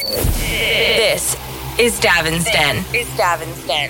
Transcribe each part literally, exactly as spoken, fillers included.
This is Davin's Den. Is Davin's Den.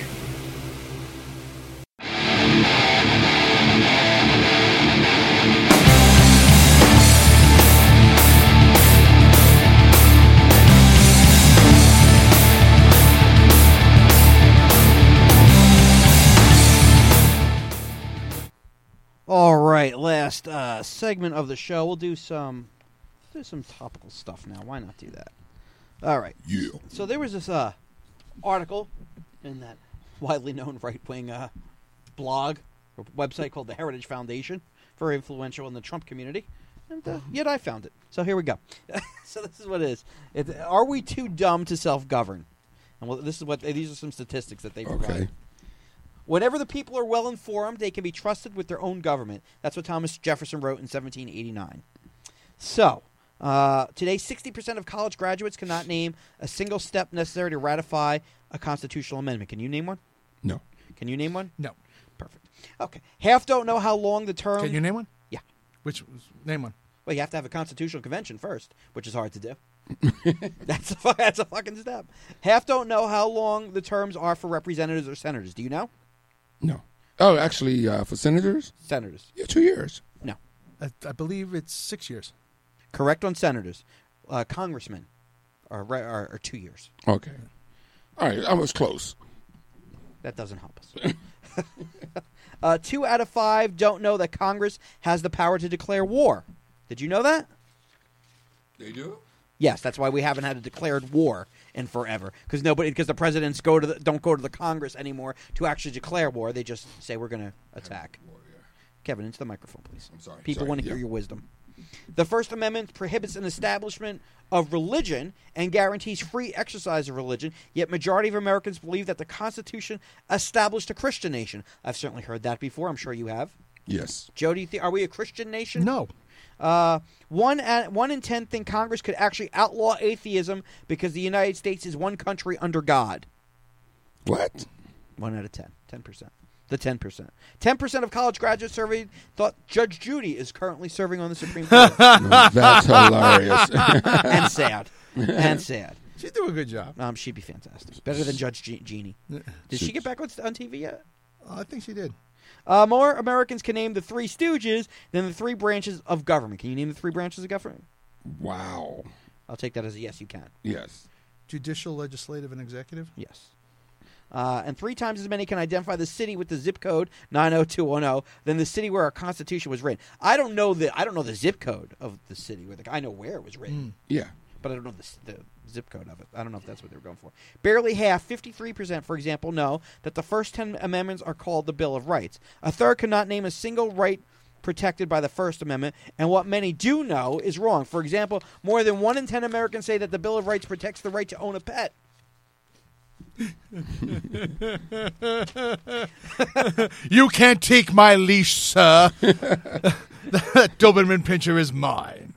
All right, last uh, segment of the show. We'll do some do some topical stuff now. Why not do that? All right. Yeah. So there was this uh, article in that widely known right-wing uh, blog or website called the Heritage Foundation, very influential in the Trump community, and uh, yet I found it. So here we go. So this is what it is. It, are we too dumb to self-govern? And well, this is what these are some statistics that they provide. Okay. Whenever the people are well informed, they can be trusted with their own government. That's what Thomas Jefferson wrote in seventeen eighty-nine. So, uh, today, sixty percent of college graduates cannot name a single step necessary to ratify a constitutional amendment. Can you name one? No. Can you name one? No. Perfect. Okay. Half don't know how long the term... Can you name one? Yeah. Which name one? Well, you have to have a constitutional convention first, which is hard to do. that's, a, fu- that's a fucking step. Half don't know how long the terms are for representatives or senators. Do you know? No. Oh, actually, uh, for senators? Senators. Yeah, two years. No. I, I believe it's six years. Correct on senators. Uh, congressmen are, re- are are two years. Okay. All right, I was close. That doesn't help us. uh, two out of five don't know that Congress has the power to declare war. Did you know that? They do? Yes, that's why we haven't had a declared war in forever. Because nobody, because the presidents go to the, don't go to the Congress anymore to actually declare war. They just say we're going to attack. War, yeah. Kevin, into the microphone, please. I'm sorry. People Sorry, want to hear yeah. your wisdom. The First Amendment prohibits an establishment of religion and guarantees free exercise of religion, yet majority of Americans believe that the Constitution established a Christian nation. I've certainly heard that before. I'm sure you have. Yes. Joe, do you think, are we a Christian nation? No. Uh, one, at, one in ten think Congress could actually outlaw atheism because the United States is one country under God. What? One out of ten. Ten percent. The ten percent. Ten percent of college graduates surveyed thought Judge Judy is currently serving on the Supreme Court. That's hilarious. And sad. And sad. She'd do a good job. Um, she'd be fantastic. Better than Judge Je- Jeannie. Did she get back on, on T V yet? Oh, I think she did. Uh, more Americans can name the three stooges than the three branches of government. Can you name the three branches of government? Wow. I'll take that as a yes, you can. Yes. Judicial, legislative, and executive? Yes. Uh, and three times as many can identify the city with the zip code nine oh two one oh than the city where our Constitution was written. I don't know the I don't know the zip code of the city where the I know where it was written, Yeah. but I don't know the, the zip code of it. I don't know if that's what they were going for. Barely half, fifty-three percent, for example, know that the first ten amendments are called the Bill of Rights. A third cannot name a single right protected by the First Amendment, and what many do know is wrong. For example, more than one in ten Americans say that the Bill of Rights protects the right to own a pet. You can't take my leash, sir. That Doberman Pinscher is mine.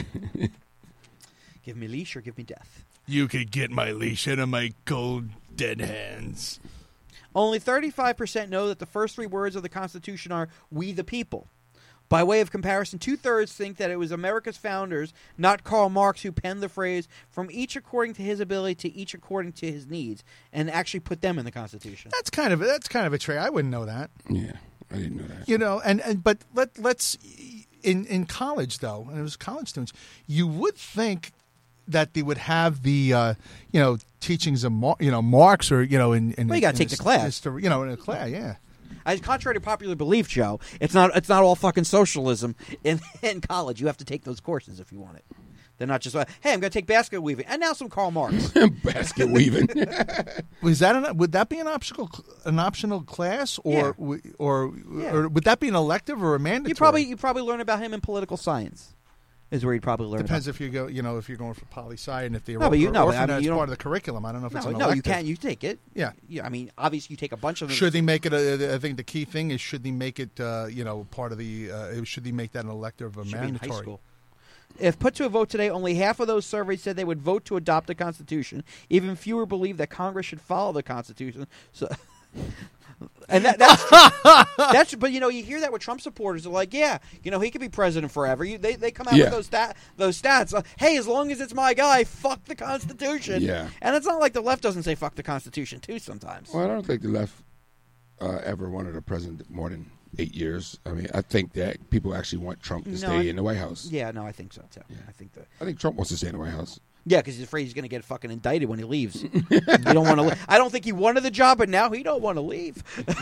Give me leash or give me death. You could get my leash out of my cold, dead hands. Only thirty-five percent know that the first three words of the Constitution are "We the People." By way of comparison, two-thirds think that it was America's founders, not Karl Marx, who penned the phrase, "from each according to his ability to each according to his needs," and actually put them in the Constitution. That's kind of that's kind of a trait. I wouldn't know that. Yeah. I didn't know that. You know, and, and but let let's in in college though, and it was college students, you would think that they would have the uh, you know teachings of Mar- you know Marx or you know in, in Well, you gotta in take the class. history, you know in a class, yeah. As contrary to popular belief, Joe, it's not it's not all fucking socialism in, in college. You have to take those courses if you want it. They're not just, uh, hey, I'm going to take basket weaving and now some Karl Marx. Basket weaving. Was that an, would that be an optional an optional class or Yeah. w- or Yeah. or would that be an elective or a mandatory? You probably you probably learn about him in political science. Is where you'd probably learn. Depends about. if you go, you know, if you're going for poli sci and if they're No, but you- no, but I orphan mean, as you don't- part of the curriculum. I don't know if it's No, an no, elective. you can't. You take it. Yeah. Yeah. I mean, obviously, you take a bunch of them. Should they make it? A, I think the key thing is should they make it, uh, you know, part of the? Uh, should they make that an elective or Should be in mandatory? high school. If put to a vote today, only half of those surveyed said they would vote to adopt the Constitution. Even fewer believe that Congress should follow the Constitution. So, And that, that's that's. But you know, you hear that with Trump supporters. They're like, yeah, you know, he could be president forever. You, they they come out Yeah. with those stat those stats. Uh, hey, as long as it's my guy, fuck the Constitution. Yeah. And it's not like the left doesn't say fuck the Constitution too. Sometimes. Well, I don't think the left uh, ever wanted a president more than eight years. I mean, I think that people actually want Trump to No, stay I- in the White House. Yeah, no, I think so too. I think that. I think Trump wants to stay in the White House. Yeah, because he's afraid he's going to get fucking indicted when he leaves. You don't want to. I don't think he wanted the job, but now he don't want to leave.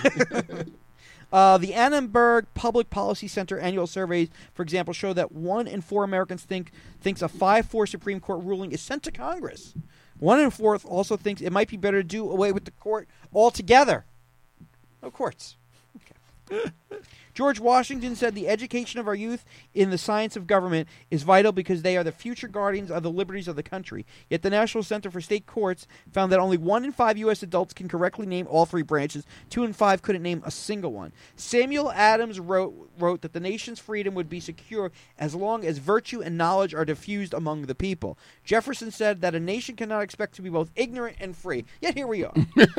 uh, the Annenberg Public Policy Center annual surveys, for example, show that one in four Americans think thinks a five four Supreme Court ruling is sent to Congress. One in four also thinks it might be better to do away with the court altogether. No courts. Okay. George Washington said the education of our youth in the science of government is vital because they are the future guardians of the liberties of the country. Yet the National Center for State Courts found that only one in five U S adults can correctly name all three branches. Two in five couldn't name a single one. Samuel Adams wrote, wrote that the nation's freedom would be secure as long as virtue and knowledge are diffused among the people. Jefferson said that a nation cannot expect to be both ignorant and free. Yet here we are.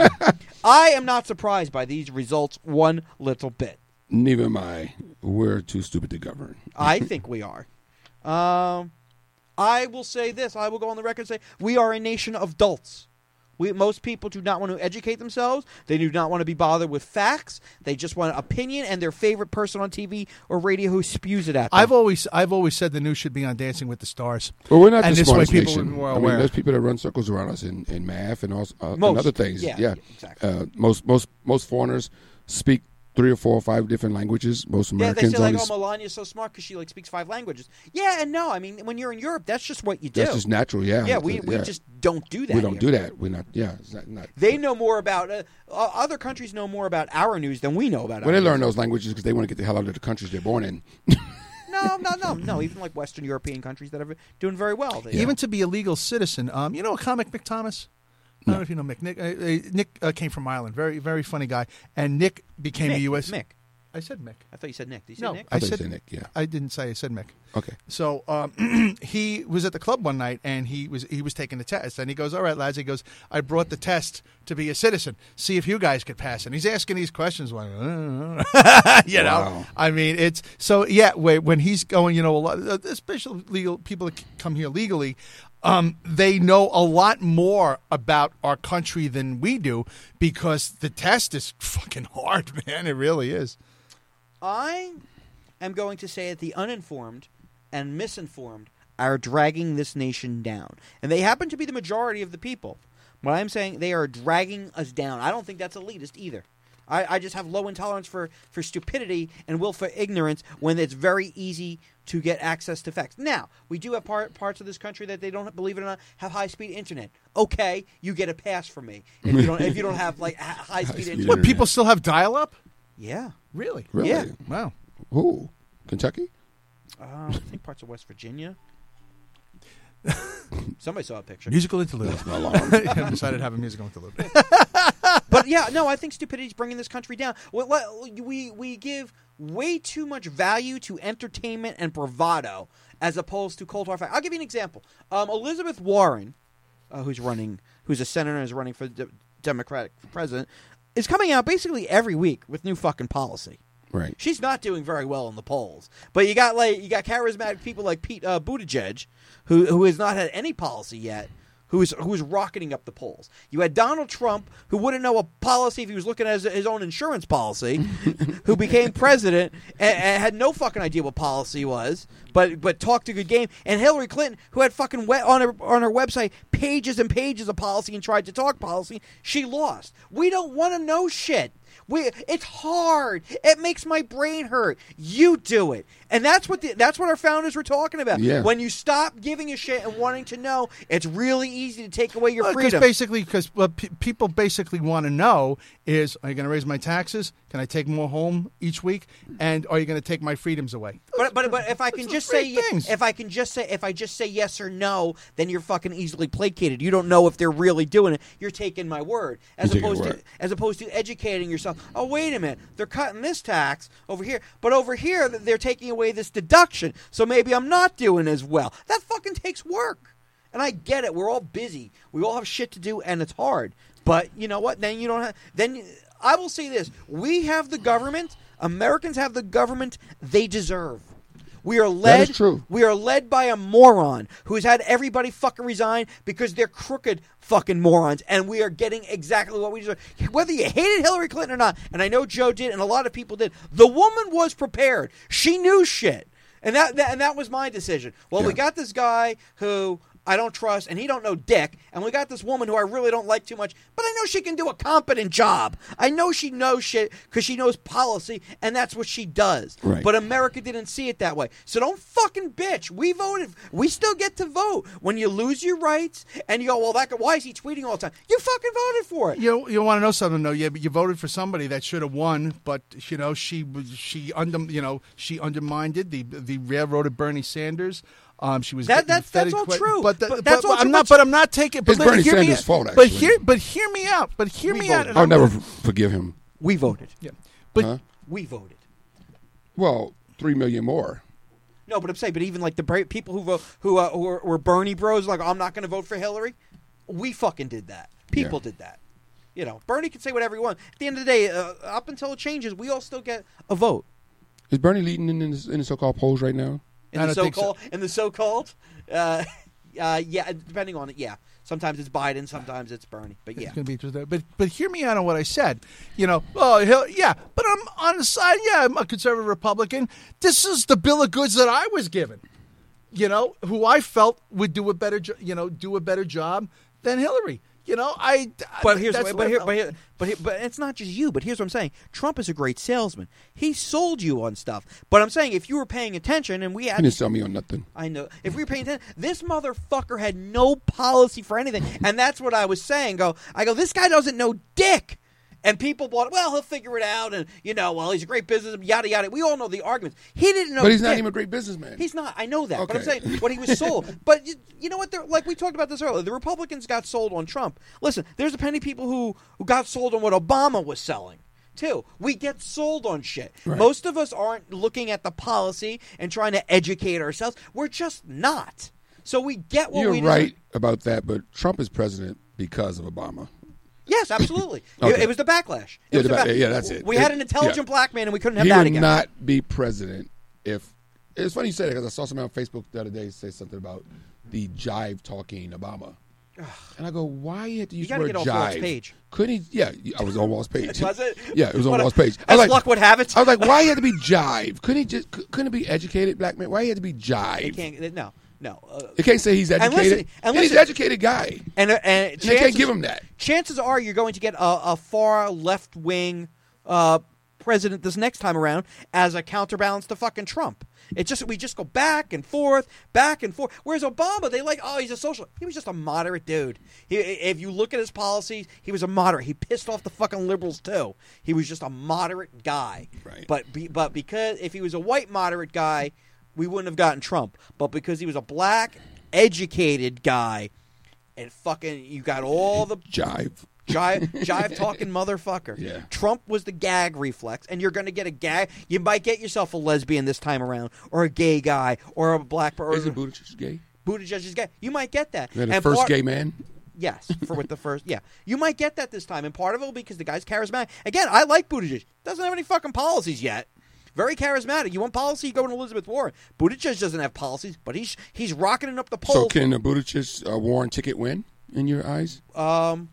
I am not surprised by these results one little bit. Neither am I. We're too stupid to govern. I think we are. Um, I will say this. I will go on the record and say we are a nation of dolts. We, most people do not want to educate themselves. They do not want to be bothered with facts. They just want opinion and their favorite person on T V or radio who spews it at them. I've always I've always said the news should be on Dancing with the Stars. Well, we're not And the this way smartest people nation. would be more I mean, aware. there's people that run circles around us in, in math and also uh, and Most. other things. Yeah, exactly. Uh, most most most foreigners speak three or four or five different languages. Most yeah, they Americans say like, only. "Oh, Melania's so smart because she like speaks five languages." Yeah, and no, I mean, when you're in Europe, that's just what you do. That's just natural. Yeah. yeah, we, we Yeah. just don't do that. we don't here. do that. We're not. Yeah. It's not, not, They know more about uh, uh, other countries know more about our news than we know about. when our they learn news. those languages because they want to get the hell out of the countries they're born in. No, no, no, no. Even like Western European countries that are doing very well. They, Even to be a legal citizen. Um, you know a comic, Mick Thomas? I don't know if you know Mick. Nick, uh, uh, Nick uh, came from Ireland. Very, very funny guy. And Nick became Mick, a U S Mick. I said Mick. I thought you said Nick. Did you say No, Nick? I I thought you said said Nick, yeah. I didn't say. I said Mick. Okay. So um, he was at the club one night, and he was he was taking the test, and he goes, "All right, lads." He goes, "I brought the test to be a citizen. See if you guys could pass it." And he's asking these questions, like, uh, you know. Wow. I mean, it's so yeah. When when he's going, you know, a lot, especially legal people that come here legally. Um, they know a lot more about our country than we do because the test is fucking hard, man. It really is. I am going to say that the uninformed and misinformed are dragging this nation down. And they happen to be the majority of the people. What I'm saying, they are dragging us down. I don't think that's elitist either. I, I just have low intolerance for, for stupidity and willful ignorance when it's very easy to get access to facts. Now, we do have part, parts of this country that they don't, believe it or not, have high-speed internet. Okay, you get a pass from me if you don't if you don't have like high-speed High-speed internet. What, people still have dial-up? Yeah. Really? Really? Yeah. Wow. Who? Kentucky? Uh, I think parts of West Virginia. Somebody saw a picture. Musical interlude. That's my alarm. I decided to have a musical interlude. But yeah, no, I think stupidity is bringing this country down. We, we we give way too much value to entertainment and bravado as opposed to cold hard facts. I'll give you an example. Um, Elizabeth Warren, uh, who's running, who's a senator and is running for the Democratic president, is coming out basically every week with new fucking policy. Right. She's not doing very well in the polls, but you got like you got charismatic people like Pete uh, Buttigieg, who who has not had any policy yet, who is who is rocketing up the polls. You had Donald Trump, who wouldn't know a policy if he was looking at his, his own insurance policy, who became president and, and had no fucking idea what policy was, but but talked a good game. And Hillary Clinton, who had fucking we- on her on her website pages and pages of policy and tried to talk policy, she lost. We don't want to know shit. We, it's hard. It makes my brain hurt. You do it, and that's what the, that's what our founders were talking about. Yeah. When you stop giving a shit and wanting to know, it's really easy to take away your Because freedom. basically, because what pe- people basically want to know is, are you going to raise my taxes? Can I take more home each week? And are you going to take my freedoms away? But but but if I can Those are just three say things. if I can just say if I just say yes or no, then you're fucking easily placated. You don't know if they're really doing it. You're taking my word as You're taking opposed your to word. as opposed to educating yourself. Oh wait a minute, they're cutting this tax over here, but over here they're taking away this deduction. So maybe I'm not doing as well. That fucking takes work, and I get it. We're all busy. We all have shit to do, and it's hard. But you know what? Then you don't have then. I will say this: we have the government. Americans have the government they deserve. We are led. That is true. We are led by a moron who has had everybody fucking resign because they're crooked fucking morons, and we are getting exactly what we deserve. Whether you hated Hillary Clinton or not, and I know Joe did, and a lot of people did, the woman was prepared. She knew shit, and that, that and that was my decision. Well, Yeah. we got this guy who I don't trust, and he don't know dick. And we got this woman who I really don't like too much, but I know she can do a competent job. I know she knows shit because she knows policy, and that's what she does. Right. But America didn't see it that way. So don't fucking bitch. We voted. We still get to vote. When you lose your rights, and you go, well, that why is he tweeting all the time? You fucking voted for it. You you want to know something though? Yeah, but you voted for somebody that should have won, but you know she she under you know she undermined it. The the railroaded Bernie Sanders. Um, she was That- getting that's- that's fed all que- true. But, the, But that's but all I'm true, not. but- But I'm not taking. But It's let- Bernie hear me Sanders' out. fault, But actually. hear but hear me out. But hear We me out. voted. and I'll I'm never gonna- f- forgive him. We voted. Yeah. But Huh? We voted. Well, three million more. No, but I'm saying, but even like the bra- people who vote, who uh, who were, were Bernie bros, like I'm not going to vote for Hillary. We fucking did that. People Yeah. did that. You know, Bernie can say whatever he wants. At the end of the day, uh, up until it changes, we all still get a vote. Is Bernie leading in the, in the so-called polls right now? In I the don't think so. so-called, in the so-called, uh, uh, yeah, depending on it, yeah. Sometimes it's Biden, sometimes it's Bernie, but yeah. It's going to be interesting. But but hear me out on what I said. You know, oh he'll, yeah, but I'm on the side. Yeah, I'm a conservative Republican. This is the bill of goods that I was given. You know, who I felt would do a better, jo- you know, do a better job than Hillary. You know, I. But here's that's but what I here, felt. but here, but here, but it's not just you. But here's what I'm saying: Trump is a great salesman. He sold you on stuff. But I'm saying if you were paying attention, and we He had, didn't sell me on nothing. I know if we were paying attention, this motherfucker had no policy for anything, and that's what I was saying. Go, I go, this guy doesn't know dick. And people bought, well, he'll figure it out, and you know, well, he's a great businessman, yada yada. We all know the arguments. He didn't know, But he's not dick. even a great businessman. He's not. I know that. But I'm Okay. saying what he was sold. But you, you know what? They're, like we talked about this earlier. The Republicans got sold on Trump. Listen, there's a plenty of people who, who got sold on what Obama was selling, too. We get sold on shit. Right. Most of us aren't looking at the policy and trying to educate ourselves. We're just not. So we get what You're we right deserve. about that, but Trump is president because of Obama. Yes, absolutely. Okay. it, it was the backlash. It Yeah, was the the back- back- yeah, that's it. We It- had an intelligent yeah. black man, and we couldn't have He that would again. not be president if. It's funny you say that because I saw somebody on Facebook the other day say something about the jive talking Obama. And I go, why you have to use gotta the get word off Wall's jive? page. Couldn't he? Yeah, I was on Wall's page. Was it? Yeah, it was on What a- Wall's page. I As was like, luck would have it. I was like, why you had to be jive? Couldn't he just? Couldn't it be educated black man? Why you had to be jive? They can't, no, no. Uh, They can't say he's educated. listen- and And he's listen- an educated guy. and uh, and, And they can't chances- give him that. Chances are you're going to get a, a far left wing uh, president this next time around as a counterbalance to fucking Trump. It just we just go back and forth, back and forth. Whereas Obama, they like, oh, he's a social. He was just a moderate dude. He, if you look at his policies, he was a moderate. He pissed off the fucking liberals too. He was just a moderate guy. Right. But be, but because if he was a white moderate guy, we wouldn't have gotten Trump. But because he was a black educated guy, and fucking you got all the Jive. jive, jive talking motherfucker. Yeah. Trump was the gag reflex, and you're going to get a gag. You might get yourself a lesbian this time around, or a gay guy, or a black person. Isn't Buttigieg gay? Buttigieg is gay. You might get that. Is that the And first part- gay man? Yes, for with the first. Yeah, you might get that this time, and part of it will be because the guy's charismatic. Again, I like Buttigieg. Doesn't have any fucking policies yet. Very charismatic. You want policy? You go to Elizabeth Warren. Buttigieg doesn't have policies, but he's he's rocketing up the polls. So can the Buttigieg uh, Warren ticket win in your eyes? um.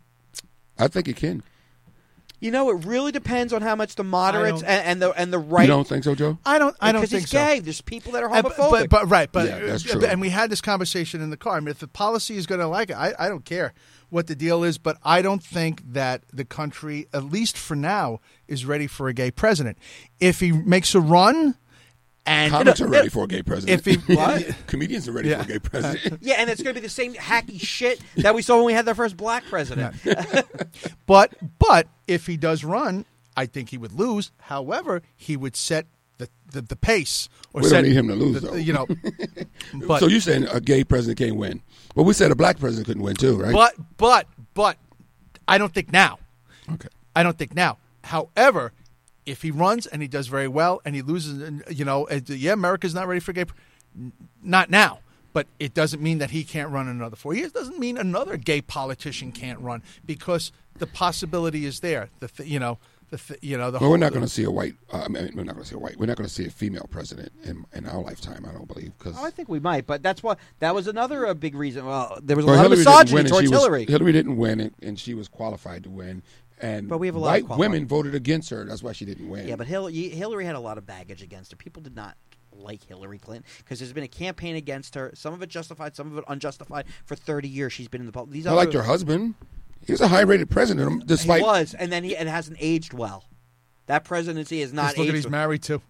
I think it can. You know, it really depends on how much the moderates don't- and, and the and the right. You don't think so, Joe? I don't. I don't because think he's so. gay. There's people that are Uh, homophobic. But, but right, but Yeah, that's uh, true. and we had this conversation in the car. I mean, if the policy is going to like it, I, I don't care what the deal is, but I don't think that the country, at least for now, is ready for a gay president. If he makes a run, and Comics know, are ready it- for a gay president. if he what? Comedians are ready Yeah. for a gay president. yeah, and it's going to be the same hacky shit that we saw when we had the first black president. But but if he does run, I think he would lose. However, he would set the the, the pace. Or We set don't need him to lose, the- though. You know, but so you're saying a gay president can't win? But we said a black president couldn't win too, right? but but but I don't think now. okay. I don't think now. However, if he runs and he does very well and he loses, and, you know, uh, yeah, America's not ready for gay. n- Not now, but it doesn't mean that he can't run in another four years. Doesn't mean another gay politician can't run because the possibility is there. The th- you know, the th- you know the. Well, whole, we're not going to see a white. Uh, I mean, we're not going to see a white. We're not going to see a female president in, in our lifetime. I don't believe because. Oh, I think we might, but that's what that was another uh, big reason. Well, there was a well, lot Hillary of didn't misogyny win, and towards she was- Hillary. Hillary didn't win, and, and she was qualified to win. And But we have a lot of white qualified- women voted against her. That's why she didn't win. Yeah, but Hillary, Hillary had a lot of baggage against her. People did not like Hillary Clinton because there's been a campaign against her. Some of it justified, some of it unjustified. For thirty years, she's been in the public. These I other, liked her husband. He was a high-rated president, despite. He was, and then he it hasn't aged well. That presidency is not Just look at aged he's well. married to.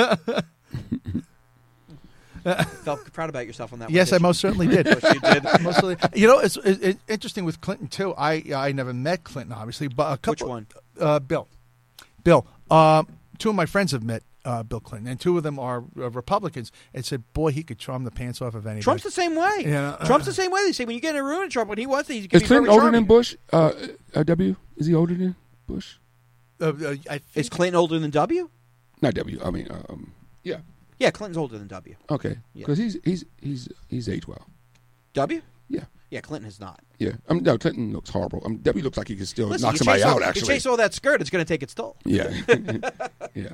Felt proud about yourself on that Yes, I one. most certainly did. Yes, you did. Most certainly- you know, it's, it's, it's interesting with Clinton too. I I never met Clinton, obviously, but a couple. Which one? Uh, Bill. Bill. Uh, two of my friends have met uh, Bill Clinton, and two of them are uh, Republicans, and said, "Boy, he could charm the pants off of anybody." Trump's the same way. Yeah. Trump's the same way. They say when you get in a room with Trump, when he wants it, he can Is be Clinton very older charming. than Bush? Uh, uh, W? Is he older than Bush? Uh, uh, I think Is Clinton older than W? Not W. I mean, um, yeah. Yeah, Clinton's older than W. Okay, Yeah. because he's he's he's he's aged well. W? Yeah, Yeah, Clinton has not. yeah. Um, no, Clinton looks horrible. Um, W looks like he could still Listen, knock you somebody chase all, out. You Actually, chase all that skirt, it's going to take its toll. yeah, yeah.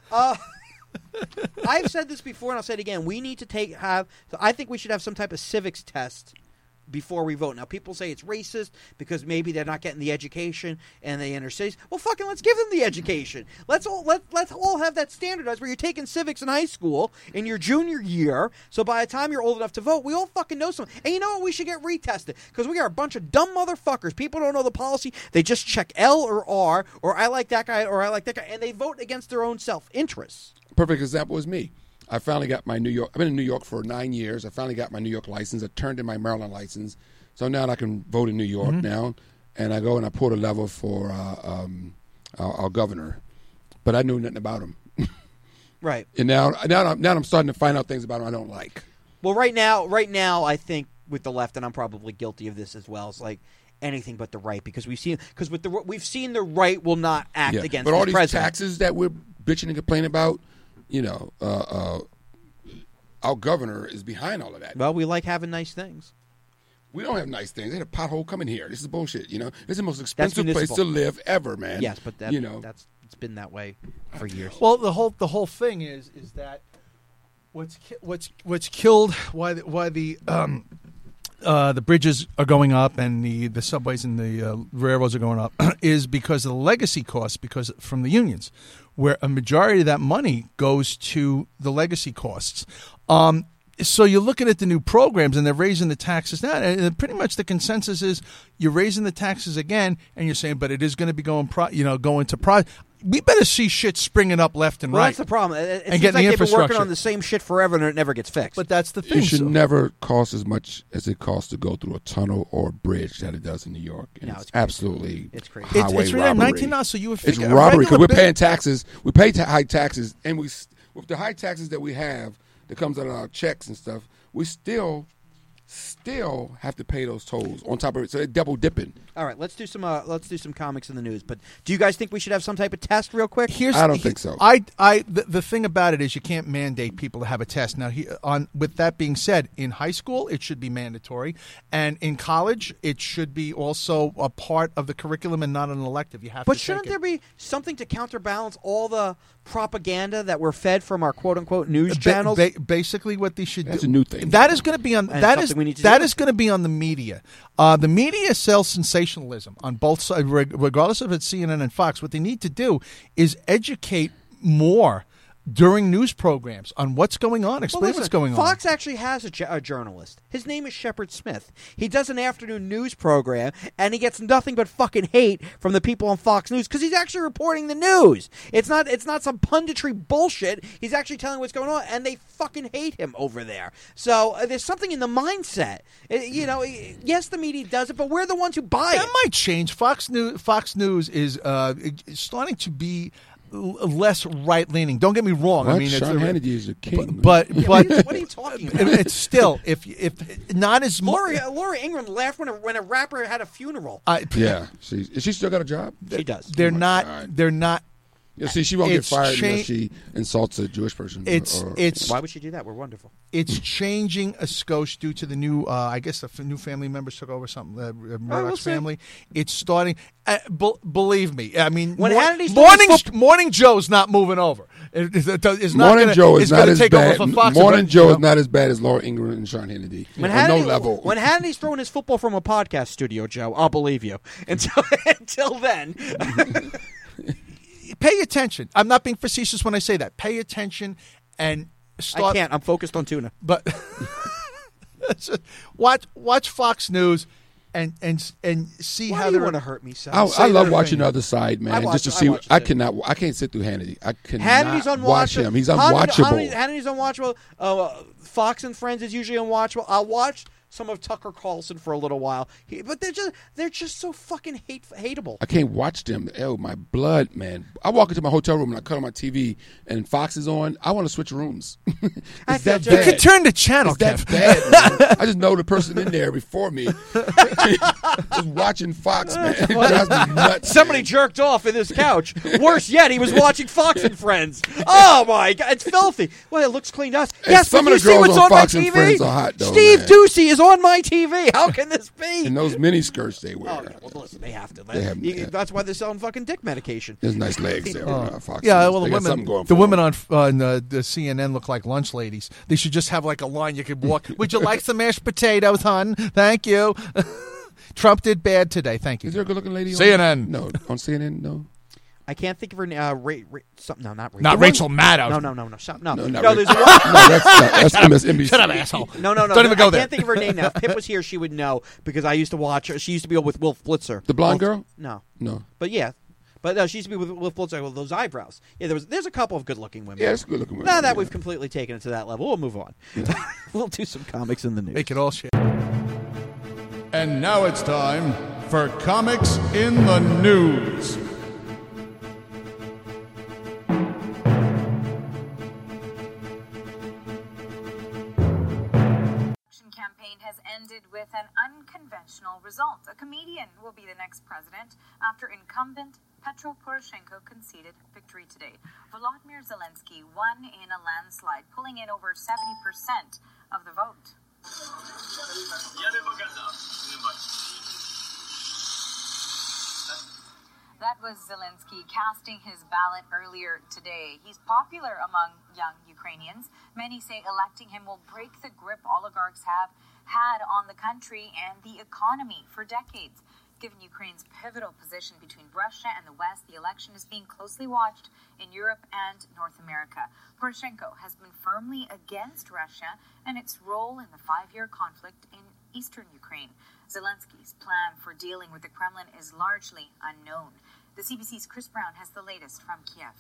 I've said this before, and I'll say it again. We need to take have. I think we should have some type of civics test before we vote. Now, people say it's racist because maybe they're not getting the education and they inner cities. Well, fucking let's give them the education. Let's all let let's all have that standardized where you're taking civics in high school in your junior year. So by the time you're old enough to vote, we all fucking know something. And you know what? We should get retested because we are a bunch of dumb motherfuckers. People don't know the policy. They just check L or R or I like that guy or I like that guy, and they vote against their own self interests. Perfect example is me. I finally got my New York. I've been in New York for nine years. I finally got my New York license. I turned in my Maryland license, so now I can vote in New York Mm-hmm. now. And I go and I pull the lever for uh, um, our, our governor, but I knew nothing about him. Right. And now, now, I'm, now I'm starting to find out things about him I don't like. Well, right now, right now, I think with the left, and I'm probably guilty of this as well. It's like anything but the right because we've seen because with the we've seen the right will not act Yeah. against But all the these president. taxes that we're bitching and complaining about, you know, uh, uh, our governor is behind all of that. Well, we like having nice things. We don't have nice things. They had a pothole coming here. This is bullshit. You know, this is the most expensive place municipal. to live ever, man. Yes, but that, you know, that's it's been that way for years. Well, the whole the whole thing is is that what's ki- what's what's killed why the, why the um, uh, the bridges are going up and the, the subways and the uh, railroads are going up is because of the legacy costs because from the unions, where a majority of that money goes to the legacy costs. Um, so you're looking at the new programs and they're raising the taxes now, and pretty much the consensus is you're raising the taxes again, and you're saying, but it is going to be going, pro, you know, going to pro. We better see shit springing up left and Well, right. that's the problem. It, it And seems getting like the they've been working infrastructure. on the same shit forever, and it never gets fixed. But that's the thing. it should so- never cost as much as it costs to go through a tunnel or a bridge that it does in New York. And No, it's, it's crazy. absolutely It's crazy. It's, highway it's really robbery. nineteen dollars. So you would It's figure a robbery because regular we're bit- paying taxes. We pay ta- high taxes, and we s- with the high taxes that we have that comes out of our checks and stuff, we still still have to pay those tolls on top of it. So they're double dipping. All right, let's do some uh, let's do some comics in the news. But do you guys think we should have some type of test real quick? Here's, I don't he- think so. I, I, the, the thing about it is you can't mandate people to have a test. Now, he, on with that being said, in high school it should be mandatory, and in college it should be also a part of the curriculum and not an elective. You have But to. shouldn't take there it. be something to counterbalance all the propaganda that we're fed from our quote unquote news Ba- channels? ba- basically, what they should That's do. a new thing. That is going to be on. And That it's is something we need to that do. is going to be on the media. Uh, the media sells sensationalism on both sides, reg- regardless if it's C N N and Fox. What they need to do is educate more during news programs on what's going on. Well, Explain listen, what's going Fox on. actually has a, ju- a journalist. His name is Shepard Smith. He does an afternoon news program, and he gets nothing but fucking hate from the people on Fox News because he's actually reporting the news. It's not it's not some punditry bullshit. He's actually telling what's going on, and they fucking hate him over there. So uh, there's something in the mindset. Uh, you know, yes, the media does it, but we're the ones who buy That it. might change. Fox News. Fox News is uh, starting to be l- less right leaning. Don't get me wrong. What? I mean, Sean it's, Hannity is a king. but Yeah, but what, are you, what are you talking about? it's still if if not as much. Lori, uh, Lori Ingram laughed when a, when a rapper had a funeral. I, yeah, she, is she still got a job? She does. They're Oh my not. God. They're not Yeah, see, she won't get It's fired cha- unless she insults a Jewish person. It's or, it's Why would she do that? We're wonderful. it's changing a skosh due to the new. Uh, I guess the f- new family members took over something. Uh, Murdoch's we'll see. family. It's starting. Uh, be- believe me, I mean, When mor- Hannity's morning doing his Morning Joe's not moving over. It, it's, it's not Morning gonna, Joe is it's not gonna as take bad. over for Fox. Morning but, Joe you is know, not as bad as Laura Ingraham and Sean Hannity. When on Hannity, no level. when Hannity's throwing his football from a podcast studio, Joe, I'll believe you. Until until then, pay attention. I'm not being facetious when I say that. Pay attention and start. I can't. I'm focused on tuna. But watch watch Fox News and and and see Why how do they're you want to hurt me so? I, say I love their watching opinion. the other side, man. I watch- just to I see, watch I it. cannot, I can't sit through Hannity. I cannot Hannity's unwatchable. watch him. He's Hannity- unwatchable. Hannity- Hannity's unwatchable. Uh, Fox and Friends is usually unwatchable. I'll watch some of Tucker Carlson for a little while, he, but they're just they're just so fucking hate hateable. I can't watch them. Oh, my blood, man. I walk into my hotel room and I cut on my T V and Fox is on. I want to switch rooms. I It's that feel you. bad. You can turn the channel, It's that Kev. bad, man. I just know the person in there before me. Just watching Fox, man. It drives me nuts. Somebody man. jerked off in this couch. Worse yet, he was watching Fox and Friends. Oh my god, it's filthy. Well, it looks clean to us. Hey, Yes, some but of you the see girls what's on on Fox my and T V? Friends are hot, though, Steve man. Ducey is on my T V. How can this be? And those mini skirts they wear. Oh, yeah, well, listen, they have to. They have- You- yeah. That's why they're selling fucking dick medication. There's nice legs there. uh, Fox Yeah, News. well, They the got something women, going the for women them. on on uh, the C N N look like lunch ladies. They should just have like a line you could walk. Would you like some mashed potatoes, hon? Thank you. Trump did bad today. Thank you. Is there a good-looking lady? C N N. On? No, on C N N. No. I can't think of her name. Uh, Ra- Ra- something. No, not Rachel. Not The one- Rachel Maddow. No, no, no, no. Some, no, No, no. not there's Rachel. one. No, that's that's M S N B C. Shut up, asshole. No, no, no. Don't even go I there. can't think of her name now. If Pip was here, she would know because I used to watch her. She used to be with Wolf Blitzer. The blonde Wolf- girl? No, No. but yeah, but no, she used to be with Wolf Blitzer with those eyebrows. Yeah, there was. There's a couple of good-looking women. Yeah, it's a good-looking women. Now that yeah. we've completely taken it to that level, we'll move on. We'll do some comics in the news. Make it all shit. And now it's time for Comics in the News. election campaign has ended with an unconventional result. A comedian will be the next president after incumbent Petro Poroshenko conceded victory today. Volodymyr Zelensky won in a landslide, pulling in over seventy percent of the vote. That was Zelensky casting his ballot earlier today. He's popular among young Ukrainians. Many say electing him will break the grip oligarchs have had on the country and the economy for decades. Given Ukraine's pivotal position between Russia and the West, the election is being closely watched in Europe and North America. Poroshenko has been firmly against Russia and its role in the five-year conflict in eastern Ukraine. Zelensky's plan for dealing with the Kremlin is largely unknown. The C B C's Chris Brown has the latest from Kiev.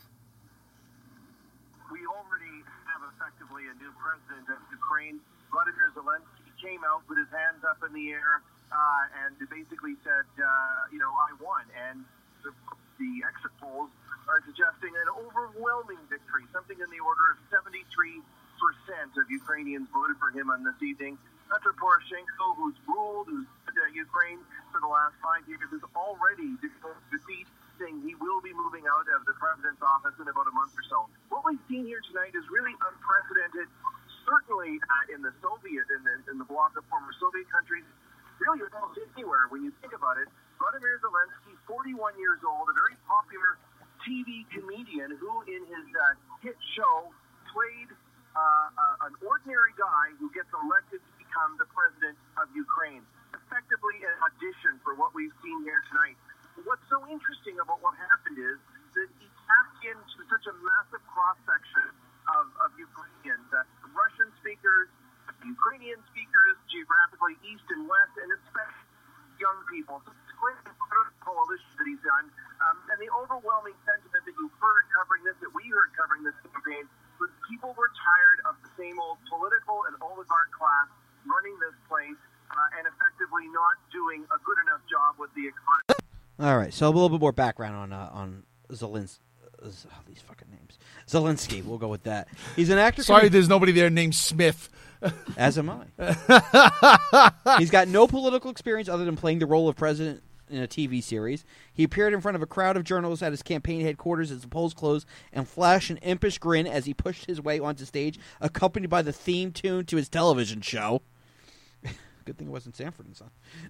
We already have effectively a new president of Ukraine. Volodymyr Zelensky came out, put his hands up in the air, uh, and basically said, uh, you know, I won. And the, the exit polls are suggesting an overwhelming victory, something in the order of seventy-three percent of Ukrainians voted for him on this evening. Petro Poroshenko, who's ruled who's, uh, Ukraine for the last five years, is already declared defeat, saying he will be moving out of the president's office in about a month or so. What we've seen here tonight is really unprecedented, certainly uh, in the Soviet, in the, in the bloc of former Soviet countries, really almost anywhere when you think about it. Volodymyr Zelensky, forty-one years old, a very popular T V comedian who in his uh, hit show played uh, uh, an ordinary guy who gets elected to become the president of Ukraine. Effectively an audition for what we've seen here tonight. What's so interesting about what happened is that he tapped into such a massive cross-section of, of Ukrainians, uh, Russian speakers, Ukrainian speakers, geographically east and west, and especially young people. So it's quite an incredible coalition that he's done. Um, and the overwhelming sentiment that you've heard covering this, that we heard covering this campaign, was people were tired of the same old political and oligarch class running this place uh, and effectively not doing a good enough job with the economy. All right, so a little bit more background on uh, on Zelensky. Oh, these fucking names. Zelensky, we'll go with that. He's an actor. Sorry, coming- there's nobody there named Smith. As am I. He's got no political experience other than playing the role of President in a T V series. He appeared in front of a crowd of journalists at his campaign headquarters as the polls closed and flashed an impish grin as he pushed his way onto stage, accompanied by the theme tune to his television show. Good thing it wasn't Sanford and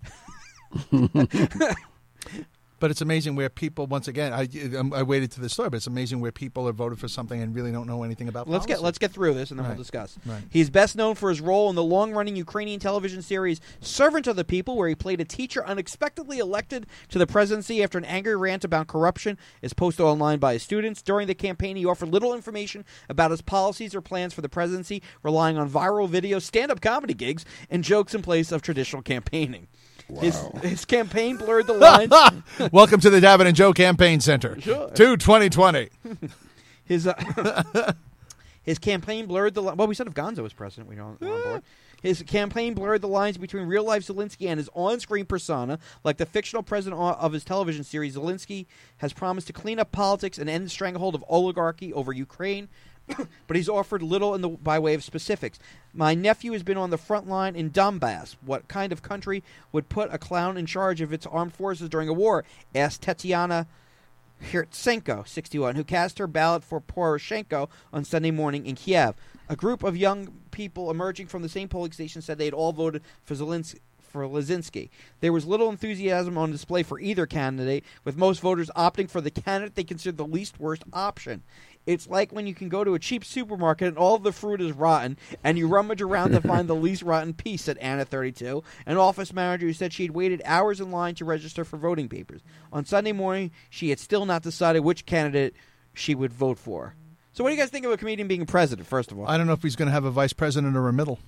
Son. But it's amazing where people, once again, I, I waited to the story, but it's amazing where people have voted for something and really don't know anything about Let's policy. get let's get through this, and then Right. we'll discuss. Right. He's best known for his role in the long-running Ukrainian television series Servant of the People, where he played a teacher unexpectedly elected to the presidency after an angry rant about corruption is posted online by his students. During the campaign, he offered little information about his policies or plans for the presidency, relying on viral videos, stand-up comedy gigs, and jokes in place of traditional campaigning. Wow. His, his campaign blurred the lines. Welcome to the Davin and Joe Campaign Center. Sure. To twenty twenty. His uh, his campaign blurred the li- well. We said if Gonzo was president, we don't we're on board. His campaign blurred the lines between real life Zelensky and his on-screen persona. Like the fictional president of his television series, Zelensky has promised to clean up politics and end the stranglehold of oligarchy over Ukraine. But he's offered little in the by way of specifics. My nephew has been on the front line in Donbass. What kind of country would put a clown in charge of its armed forces during a war? Asked Tetiana Hirtsenko, sixty-one, who cast her ballot for Poroshenko on Sunday morning in Kiev. A group of young people emerging from the same polling station said they had all voted for Zelensky. For Lizinski. There was little enthusiasm on display for either candidate, with most voters opting for the candidate they considered the least worst option. It's like when you can go to a cheap supermarket and all of the fruit is rotten, and you rummage around to find the least rotten piece, said Anna, thirty-two, an office manager who said she had waited hours in line to register for voting papers. On Sunday morning, she had still not decided which candidate she would vote for. So what do you guys think of a comedian being president, first of all? I don't know if he's going to have a vice president or a middle.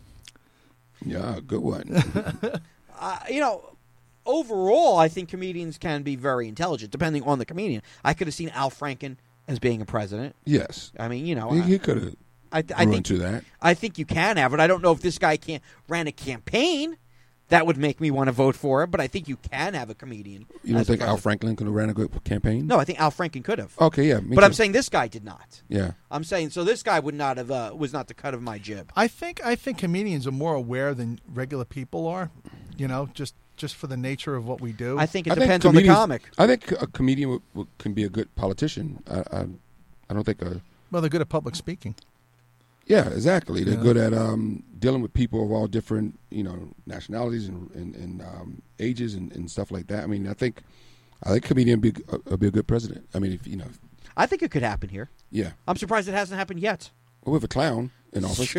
Yeah, good one. Uh, you know, overall, I think comedians can be very intelligent, depending on the comedian. I could have seen Al Franken as being a president. Yes. I mean, you know, He, I, he could have I, I grew think into that. I think you can have it. I don't know if this guy can't ran a campaign that would make me want to vote for him, but I think you can have a comedian. You don't as a think Al president. Franklin could have ran a good campaign? No, I think Al Franken could have. Okay, yeah. Me but too. I'm saying this guy did not. Yeah. I'm saying so this guy would not have uh, was not the cut of my jib. I think I think comedians are more aware than regular people are, you know, just just for the nature of what we do. I think it I think depends on the comedians- comic. I think a comedian would, would, can be a good politician. I, I, I don't think a. well, they're good at public speaking. Yeah, exactly. They're Yeah. good at um, dealing with people of all different, you know, nationalities and and, and um, ages and, and stuff like that. I mean, I think, I think comedian would be, uh, be a good president. I mean, if you know, I think it could happen here. yeah. I'm surprised it hasn't happened yet. Well, we have a clown in office.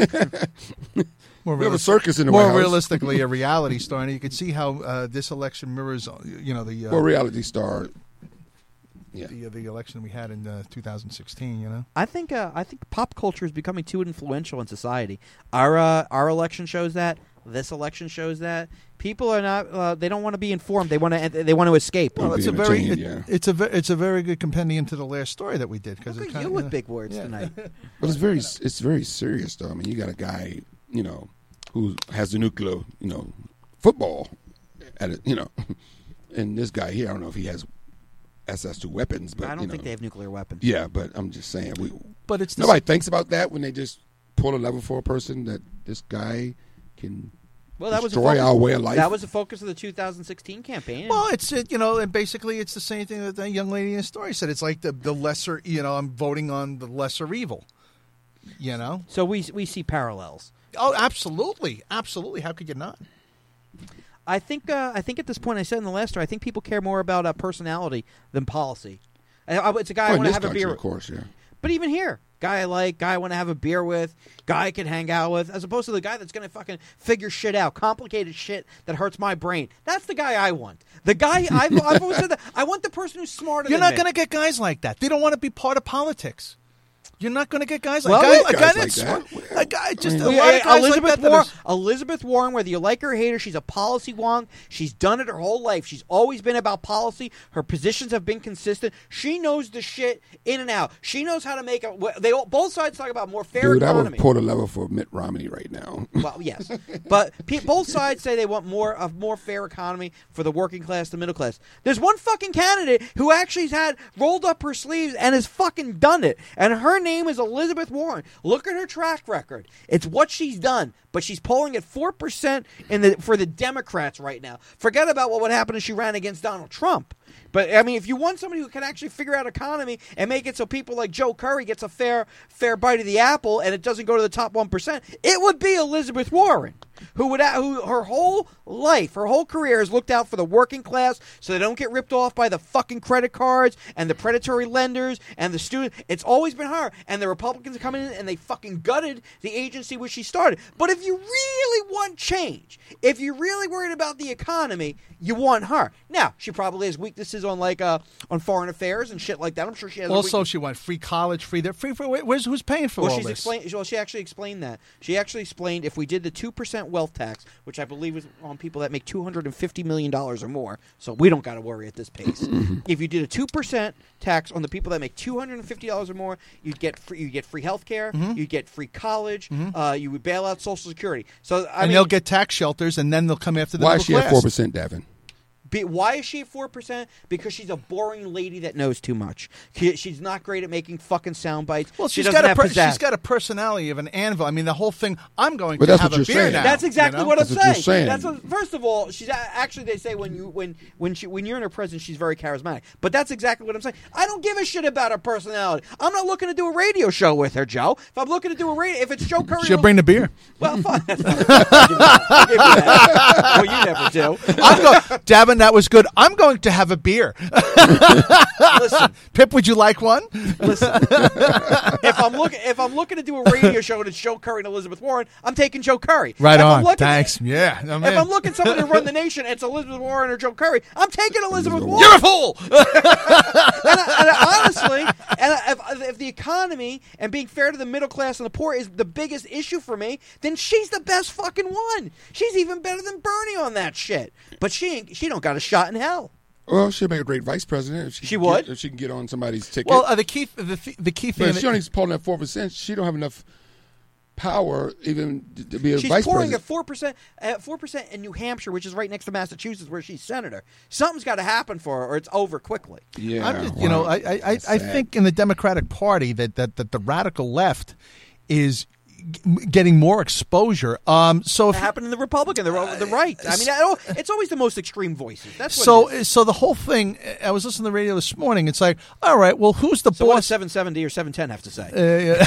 More we have a realis- circus in the more White House. realistically, a reality star, and you can see how uh, this election mirrors, uh, you know, the uh, Well, reality star. Yeah. the, uh, the election we had in uh, two thousand sixteen. You know, I think uh, I think pop culture is becoming too influential in society. Our uh, our election shows that. This election shows that people are not. Uh, they don't want to be informed. They want to. They want to escape. Well, well, it's be a very entertained, it- yeah. it's a ve- it's a very good compendium to the last story that we did because Look it's at kind you of with big words tonight. But it's very, it's very serious though. I mean, you got a guy, you know, who has the nuclear, you know, football, at it, you know, and this guy here, I don't know if he has access to weapons, but I don't you know, think they have nuclear weapons. Yeah, but I'm just saying, we But it's the nobody thinks about that when they just pull a level for a person that this guy can. Well, that was a destroy focus, our way of life. That was the focus of the two thousand sixteen campaign. Well, it's it, you know, and basically it's the same thing that the young lady in the story said. It's like the the lesser, you know, I'm voting on the lesser evil. You know? so we we see parallels. Oh, absolutely, absolutely. How could you not? I think uh, I think at this point, I said in the last story, I think people care more about uh, personality than policy. I, I, it's a guy Oh, I in want to this have a country, beer of course, yeah. But even here, guy I like, guy I want to have a beer with, guy I can hang out with, as opposed to the guy that's going to fucking figure shit out, complicated shit that hurts my brain. That's the guy I want. The guy, I've, I've always said that. I want the person who's smarter You're than not me. going to get guys like that. They don't want to be part of politics. You're not going to get guys like Well, guy, we a have guy guys that's like smart. that. A guy, just I a mean- lot of guys Elizabeth like that. that Warren, are- Elizabeth Warren, whether you like her or hate her, she's a policy wonk. She's done it her whole life. She's always been about policy. Her positions have been consistent. She knows the shit in and out. She knows how to make it. They all, both sides talk about more fair Dude, I economy. would pull a level for Mitt Romney right now. Well, yes, but pe- both sides say they want more of more fair economy for the working class, the middle class. There's one fucking candidate who actually has had rolled up her sleeves and has fucking done it, and her name is Elizabeth Warren. Look at her track record. It's what she's done. But she's polling at four percent in the for the Democrats right now. Forget about what would happen if she ran against Donald Trump. But, I mean, if you want somebody who can actually figure out economy and make it so people like Joe Curry gets a fair fair bite of the apple and it doesn't go to the top one percent, it would be Elizabeth Warren, who would who her whole life, her whole career has looked out for the working class so they don't get ripped off by the fucking credit cards and the predatory lenders and the students. It's always been her. And the Republicans come in and they fucking gutted the agency where she started. But if you really want change, if you're really worried about the economy, you want her. Now, she probably has weaknesses on like uh on foreign affairs and shit like that. I'm sure she has. Also, she wants free college, free there, free for. Where's who's paying for well, all she's this? Explained, well, she actually explained that. She actually explained if we did the two percent wealth tax, which I believe is on people that make two hundred fifty million dollars or more, so we don't got to worry at this pace. If you did a two percent tax on the people that make two hundred fifty dollars or more, you'd get free, you get free health care, mm-hmm. you'd get free college, mm-hmm. uh, you would bail out Social Security. So I and mean, they'll get tax shelters, and then they'll come after the Why middle is she class. at four percent, Davin? Be, why is she at four percent? Because she's a boring lady that knows too much. She, she's not great at making fucking sound bites. Well, she she's doesn't got a have per- pizzazz. she's got a personality of an anvil. I mean, the whole thing. I'm going But to that's have what a you're beer saying. now. That's exactly you know? what I'm That's what you're saying. saying. That's what, first of all, she's actually they say when you when when she when you're in her presence, she's very charismatic. But that's exactly what I'm saying. I don't give a shit about her personality. I'm not looking to do a radio show with her, Joe. If I'm looking to do a radio, if it's Joe Curry, She'll bring the beer. well, fine. That's not, I'll give you that. I'll give you that. Well, you never do. I'm going, Davin, that was good. I'm going to have a beer. Listen, Pip, would you like one? listen. If I'm looking, if I'm looking to do a radio show and it's Joe Curry and Elizabeth Warren, I'm taking Joe Curry. Right if on. I'm looking, Thanks. Yeah. I'm If in. I'm looking somebody to run the nation, it's Elizabeth Warren or Joe Curry. I'm taking Elizabeth Warren. You're a fool. and, I, and I, honestly, and I, if, if the economy and being fair to the middle class and the poor is the biggest issue for me, then she's the best fucking one. She's even better than Bernie on that shit. But she ain't, she don't got a shot in hell. Well, she'd make a great vice president if she, She can would? Get, if she can get on somebody's ticket. Well, uh, the key, the, th- the key thing. but if she only polling at four percent, she don't have enough power even to be a She's vice pouring president. at four percent, at four percent in New Hampshire, which is right next to Massachusetts, where she's senator. Something's got to happen for her, or it's over quickly. Yeah, I'm just, you know, wow. I I, I, That's I sad. think in the Democratic Party that, that, that the radical left is g- getting more exposure. Um, so if It happened in the Republican, the, the right. I mean, I don't- it's always the most extreme voices. That's what so it is. so the whole thing. I was listening to the radio this morning. It's like, all right, well, who's the So what does boss? seven seventy or seven ten have to say?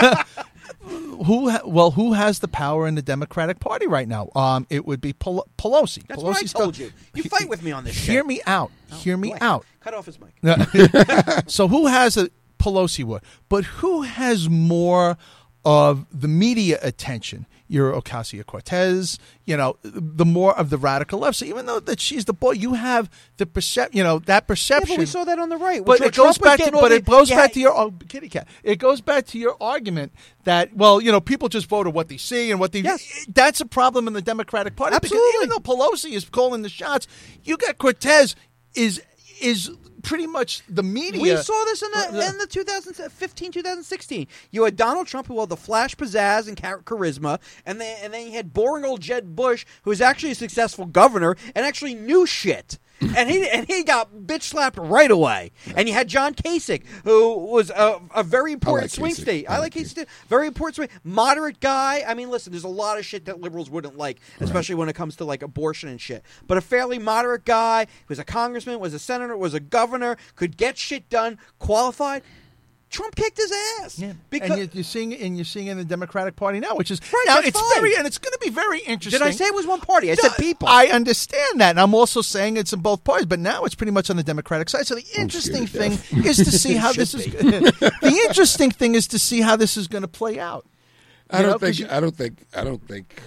Who ha- well, who has the power in the Democratic Party right now? Um, it would be Pel- Pelosi. That's Pelosi's what I told still- you. You fight with me on this shit. Hear me out. Hear me Boy, out. Cut off his mic. So who has a Pelosi would, but who has more of the media attention? Your Ocasio-Cortez, you know, the more of the radical left. So even though that she's the boy, you have the percep, you know, that Yeah, perception. but we saw that on the right. But Trump it goes was back to, getting all but the- it goes yeah, back to your oh, kitty cat. It goes back to your argument that well, you know, people just vote on what they see and what they. Yes. That's a problem in the Democratic Party. Absolutely. Because even though Pelosi is calling the shots, you got Cortez is is pretty much the media. We saw this in the in the two thousand fifteen, two thousand sixteen. You had Donald Trump, who had the flash pizzazz and char- charisma, and then and then you had boring old Jeb Bush, who was actually a successful governor and actually knew shit. And he and he got bitch slapped right away. And you had John Kasich, who was a, a very important like swing Kasich. state. I, I like like Kasich, too. Very important swing, moderate guy. I mean, listen, there's a lot of shit that liberals wouldn't like, especially when it comes to like abortion and shit. But a fairly moderate guy, was a congressman, was a senator, was a governor, could get shit done, qualified. Trump kicked his ass. Yeah. Because and you're, you're seeing and you're seeing in the Democratic Party now, which is Right, now that's it's fine. very and it's going to be very interesting. did I say it was one party? I said people. I understand that, and I'm also saying it's in both parties. But now it's pretty much on the Democratic side. So the interesting scared to thing is to see how this is. The interesting thing is to see how this is going to play out. I You don't know, 'cause think. you- I don't think. I don't think.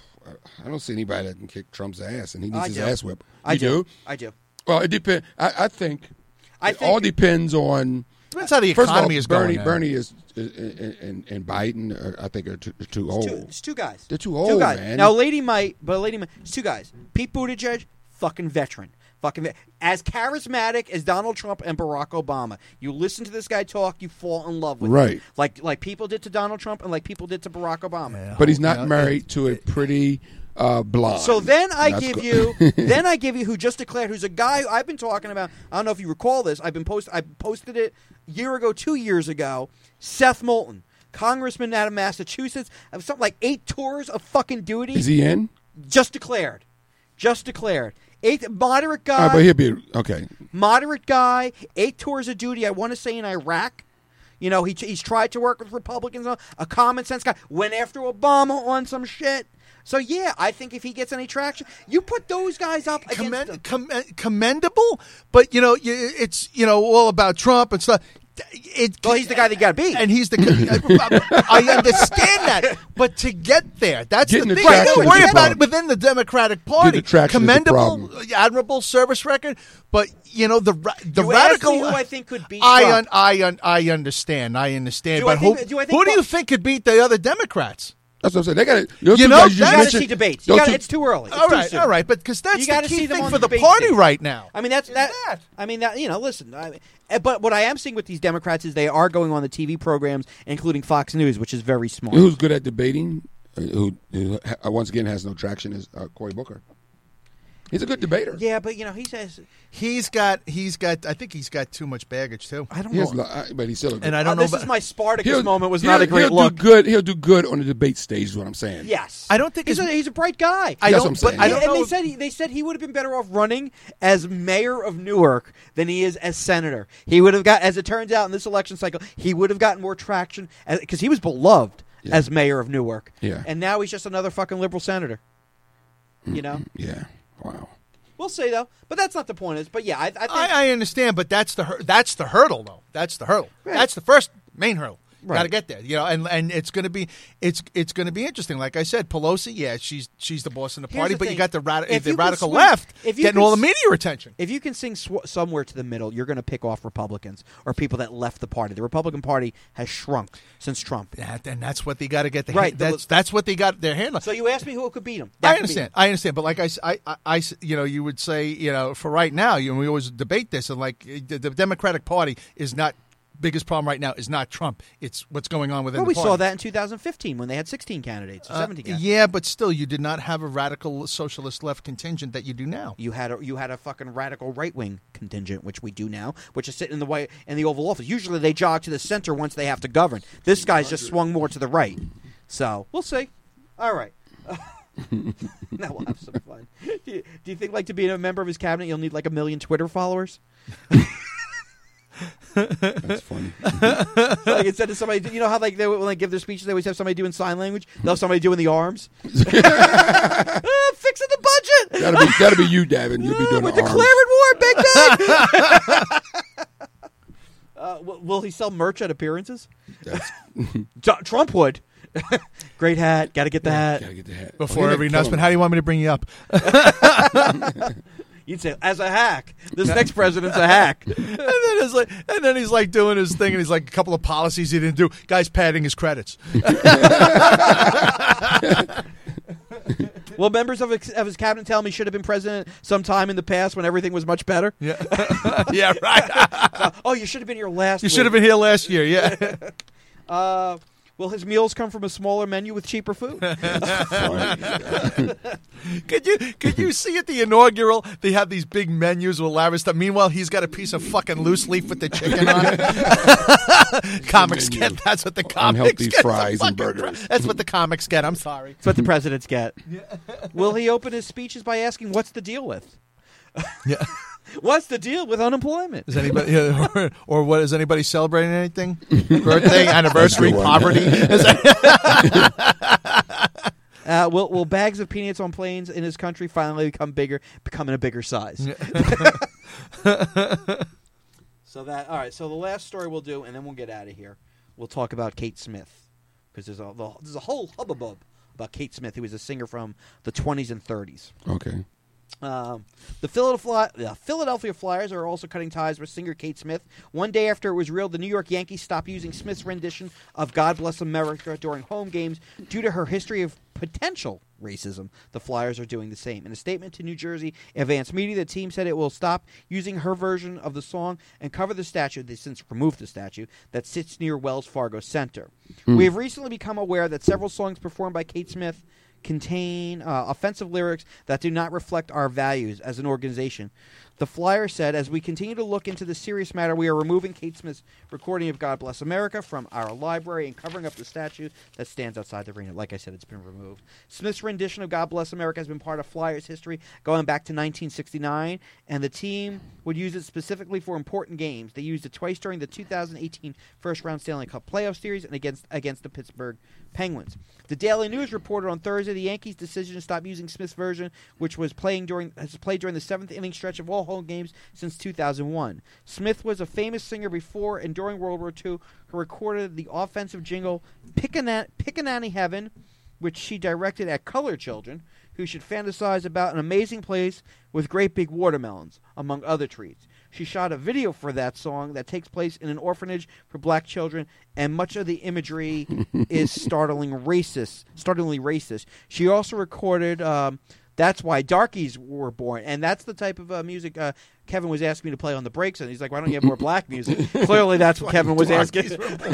I don't see anybody that can kick Trump's ass, and he needs I his do. ass whipped. I You do. I do. Well, it depends. I, I think. I it think- all depends on. Depends how the First of all, economy is Bernie, going. now. Bernie is, and, and Biden, are, I think, are too, are too old. Two, it's two guys. They're too Two old, guys. man. Now, lady might, but a lady might. It's two guys. Pete Buttigieg, fucking veteran. Fucking ve- as charismatic as Donald Trump and Barack Obama. You listen to this guy talk, you fall in love with him. Right. Like like people did to Donald Trump and like people did to Barack Obama. Yeah. But he's not Yeah, married to a pretty uh, blonde. So then I That's give go- you, then I give you who just declared, who's a guy who I've been talking about. I don't know if you recall this. I've been post, I posted it a year ago, two years ago. Seth Moulton, congressman out of Massachusetts, of something like eight tours of fucking duty. Is he in? Just declared, just declared. Eight moderate guy. All right, but he'll be okay. Moderate guy, eight tours of duty. I want to say in Iraq. You know, he he's tried to work with Republicans. A common sense guy. Went after Obama on some shit. So yeah, I think if he gets any traction, you put those guys up against Commend, him. com- commendable, but you know, you- it's you know all about Trump and stuff. It, Well, he's the guy that got beat. and he's the. I understand that, but to get there, that's Getting the the thing. traction Don't is worry the about it problem. within the Democratic Party. Getting the traction is the Commendable, problem. admirable service record, but you know the ra- the You asked radical. me who I think could beat I Trump. un, I un, I understand. I understand. Do I but who, think- do I think who do you Bob- think could beat the other Democrats? That's what I'm saying. They got it. You know, You got to mentioned, see debates. You those gotta, two- it's too early. It's All too right, soon. all right, but because that's You the gotta key see them thing on for the the debate party stage. right now. I mean, that's Is that. that. I mean, that you know, listen. I, eh, but what I am seeing with these Democrats is they are going on the T V programs, including Fox News, which is very smart. Who's good at debating? uh, Who, who uh, once again has no traction is uh, Cory Booker. He's a good debater. Yeah, but you know, he says He's got, he's got. I think he's got too much baggage too. I don't He know. has, lo- uh, but he's still a good. And I Uh, don't know. this about- is my Spartacus He'll- moment. Was he'll- not a great he'll look. Do good. He'll do good on the debate stage. Is what I'm saying. Yes, I don't think he's a, his- he's a bright guy. I That's don't. what I'm saying. But I don't and know. they if- said he, they said he would have been better off running as mayor of Newark than he is as senator. He would have got, as it turns out, in this election cycle, he would have gotten more traction because he was beloved Yeah. as mayor of Newark. Yeah. and now he's just another fucking liberal senator. You know, Yeah. Wow. we'll see though. But that's not the point. Is but yeah, I, I think I, I understand, but that's the hur- that's the hurdle, though. That's the hurdle. Right. That's the first main hurdle. Right. Got to get there, you know, and and it's going to be it's it's going to be interesting. Like I said, Pelosi, yeah, she's she's the boss in the Here's party, the but thing. you got the, rad- If the you can radical swing- left if you getting can all the s- media attention. if you can sing sw- somewhere to the middle, you're going to pick off Republicans or people that left the party. The Republican Party has shrunk since Trump. That, and that's what they got to get. The Right, the- That's that's what they got their hand on. So you asked me who could beat him. I understand. I understand. But like I, s- I- I- I s- you know, you would say, you know, for right now, you know, we always debate this, and like the, the Democratic Party is not biggest problem right now is not Trump. It's what's going on within Well, the we party. saw that in two thousand fifteen when they had sixteen candidates or Uh, seventeen candidates. yeah, but still, you did not have a radical socialist left contingent that you do now. You had a you had a fucking radical right wing contingent, which we do now, which is sitting in the way in the Oval Office. Usually they jog to the center once they have to govern. This guy's just swung more to the right. So we'll see. All right. Now we'll have some fun. Do you, do you think, like, to be a member of his cabinet, you'll need like a million Twitter followers? That's funny. Like, instead of somebody, you know how like they when they give their speeches, they always have somebody doing sign language. They'll have somebody doing the arms. Ah, fixing the budget. That'll be that'll be you, Davin. You'll be Ah, doing we're the arms. declaring war, Big Bang. uh, will, will he sell merch at appearances? That's, Tr- Trump would. Great hat. Got to get the hat. gotta get the hat. Before Oh, every they kill announcement, him. how do you want me to bring you up? You'd say, as a hack. This next president's a hack. And then it's like, and then he's like doing his thing, and he's like a couple of policies he didn't do. Guy's padding his credits. Well, members of his, of his cabinet tell him he should have been president sometime in the past when everything was much better. Yeah, yeah, right. Oh, you should have been here last You week. should have been here last year. Yeah. Uh, will his meals come from a smaller menu with cheaper food? Could you could you see at the inaugural they have these big menus with elaborate stuff. Meanwhile, he's got a piece of fucking loose leaf with the chicken on it. Comics menu. get that's what the comics Unhealthy get. fries The and fucking burgers. fri- That's what the comics get. I'm sorry. That's what the presidents get. Will he open his speeches by asking, what's the deal with? Yeah. What's the deal with unemployment? Is anybody or, or what? Is anybody celebrating anything? Birthday, anniversary, That's poverty? the one. Is that- Uh, will will bags of peanuts on planes in his country finally become bigger, becoming a bigger size? So that all right. So the last story we'll do, and then we'll get out of here. We'll talk about Kate Smith because there's a the, there's a whole hubbub about Kate Smith, who was a singer from the twenties and thirties. Okay. Um, the Philadelphia, the Philadelphia Flyers are also cutting ties with singer Kate Smith. One day after it was revealed, the New York Yankees stopped using Smith's rendition of God Bless America during home games due to her history of potential racism. The Flyers are doing the same. In a statement to New Jersey Advance Media, the team said it will stop using her version of the song and cover the statue, they since removed the statue, that sits near Wells Fargo Center. We have recently become aware that several songs performed by Kate Smith contain uh, offensive lyrics that do not reflect our values as an organization. The flyer said, as we continue to look into this serious matter, we are removing Kate Smith's recording of God Bless America from our library and covering up the statue that stands outside the arena. Like I said, it's been removed. Smith's rendition of God Bless America has been part of Flyers history going back to nineteen sixty-nine, and the team would use it specifically for important games. They used it twice during the two thousand eighteen first-round Stanley Cup playoff series and against, against the Pittsburgh Penguins. The Daily News reported on Thursday the Yankees' decision to stop using Smith's version, which was playing during has played during the seventh inning stretch of all home games since two thousand one. Smith was a famous singer before and during World War Two who recorded the offensive jingle Pickaninny Pickaninny Heaven, which she directed at color children who should fantasize about an amazing place with great big watermelons, among other treats. She shot a video for that song that takes place in an orphanage for black children, and much of the imagery is startling racist, startlingly racist. She also recorded um, That's Why Darkies Were Born, and that's the type of uh, music uh, Kevin was asking me to play on the breaks, and he's like, why don't you have more black music? Clearly that's what Kevin was asking.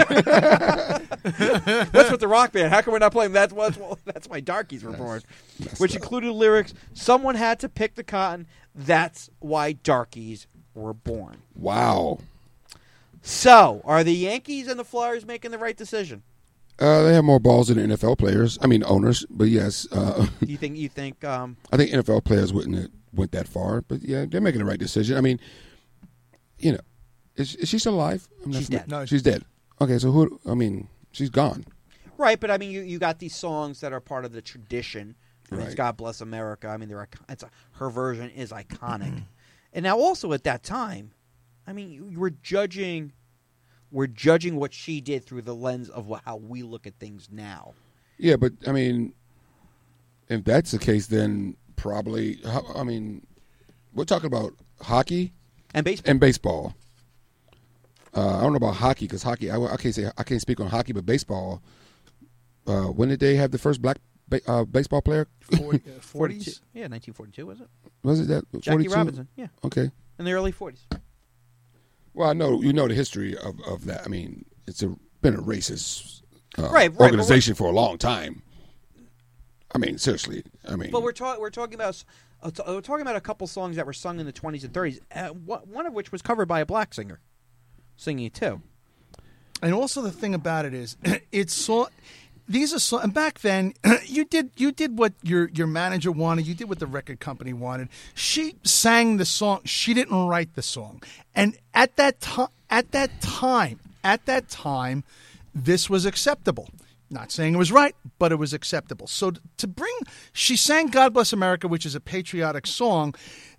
That's what the rock band, how come we're not playing That's, what's, well, that's Why Darkies Were That's Born? Which included lyrics, someone had to pick the cotton, that's why darkies were born. Wow. So, are the Yankees and the Flyers making the right decision? Uh, they have more balls than N F L players. I mean, owners. But yes, uh, You think? You think? Um, I think N F L players wouldn't have went that far. But yeah, they're making the right decision. I mean, you know, is, is she still alive? I'm not She's familiar. dead. No, She's dead. Okay, so who? I mean, she's gone. right, but I mean, you, you got these songs that are part of the tradition. I mean, It's Right. God Bless America. I mean, they're icon- it's a, her version is iconic. And now, also at that time, I mean, you, you were judging. We're judging what she did through the lens of what, how we look at things now. Yeah, but I mean, if that's the case, then probably. I mean, we're talking about hockey And baseball. and baseball. Uh, I don't know about hockey because hockey. I, I can't say I can't speak on hockey, but baseball. Uh, when did they have the first black ba- uh, baseball player? forty, uh, forties? Yeah, nineteen forty-two, was it? Was it that? Jackie forty-two? Robinson, yeah. Okay. In the early forties. Well, I know you know the history of, of that. I mean, it's a, been a racist uh, Right, right, organization for a long time. I mean, seriously. I mean, But we're, ta- we're talking about uh, t- we're talking about a couple songs that were sung in the twenties and thirties, uh, wh- one of which was covered by a black singer singing it too. And also the thing about it is, it's so. These are so, and back then you did you did what your your manager wanted. You did what the record company wanted. She sang the song. She didn't write the song. And at that time, at that time, at that time, this was acceptable. Not saying it was right, but it was acceptable. So to bring, she sang "God Bless America," which is a patriotic song.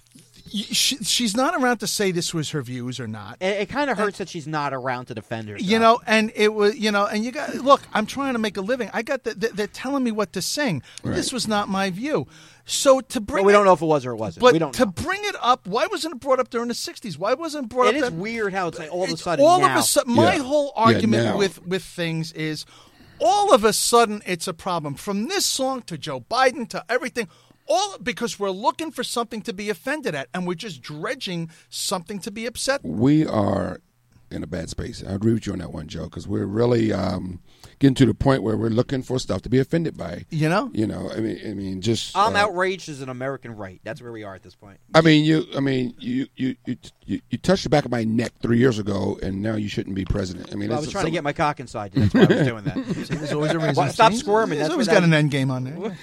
She, she's not around to say this was her views or not. It, it kind of hurts that she's not around to defend herself. You know, and it was, you know, and you got, look, I'm trying to make a living. I got, the, the, they're telling me what to sing. Right. This was not my view. So to bring But we it- don't know if it was or it wasn't. But we don't to know. bring it up, why wasn't it brought up during the sixties? Why wasn't it brought It up? is then- weird how it's like all of a It's sudden all now. of a sudden, my Yeah. whole Yeah, argument now. with with things is, all of a sudden, it's a problem. From this song to Joe Biden to everything, all because we're looking for something to be offended at, and we're just dredging something to be upset. we are in a bad space. I agree with you on that one, Joe, because we're really um, getting to the point where we're looking for stuff to be offended by. You know, You know, I mean, I mean, just. I'm uh, outraged as an American right. That's where we are at this point. I mean, you. I mean, you, you, you, you, you touched the back of my neck three years ago, and now you shouldn't be president. I mean, Well, I it's was trying to some- get my cock inside. That's why I was doing that. See, there's always a reason. Well, stop See? squirming. He's That's always what got that- an end game on there.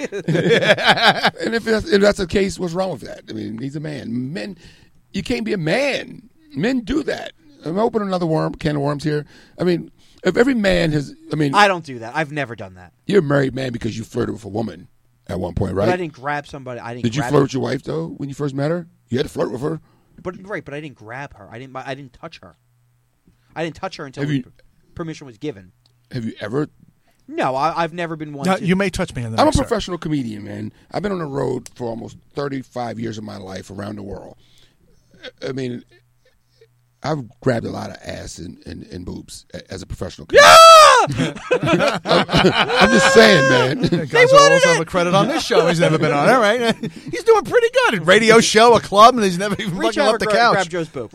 And if that's, if that's the case, what's wrong with that? I mean, he's a man. Men, you can't be a man. Men do that. I'm opening another worm, can of worms here. I mean, if every man has, I mean, I don't do that. I've never done that. you're a married man because you flirted with a woman at one point, right? But I didn't grab somebody. I didn't. Did you grab flirt with your wife though when you first met her? You had to flirt with her. But right, but I didn't grab her. I didn't. I didn't touch her. I didn't touch her until Have you- permission was given. Have you ever? No, I, I've never been one. No, to, you may touch me in the I'm a next hour. professional comedian, man. I've been on the road for almost thirty-five years of my life around the world. I mean, I've grabbed a lot of ass and, and, and boobs a- as a professional comedian. I'm just saying, man. The guys will also have a credit on this show. He's never been on. All right, he's doing pretty good. A radio show, a club, and he's never even Reach fucking out left the gra- couch. grab Joe's boob.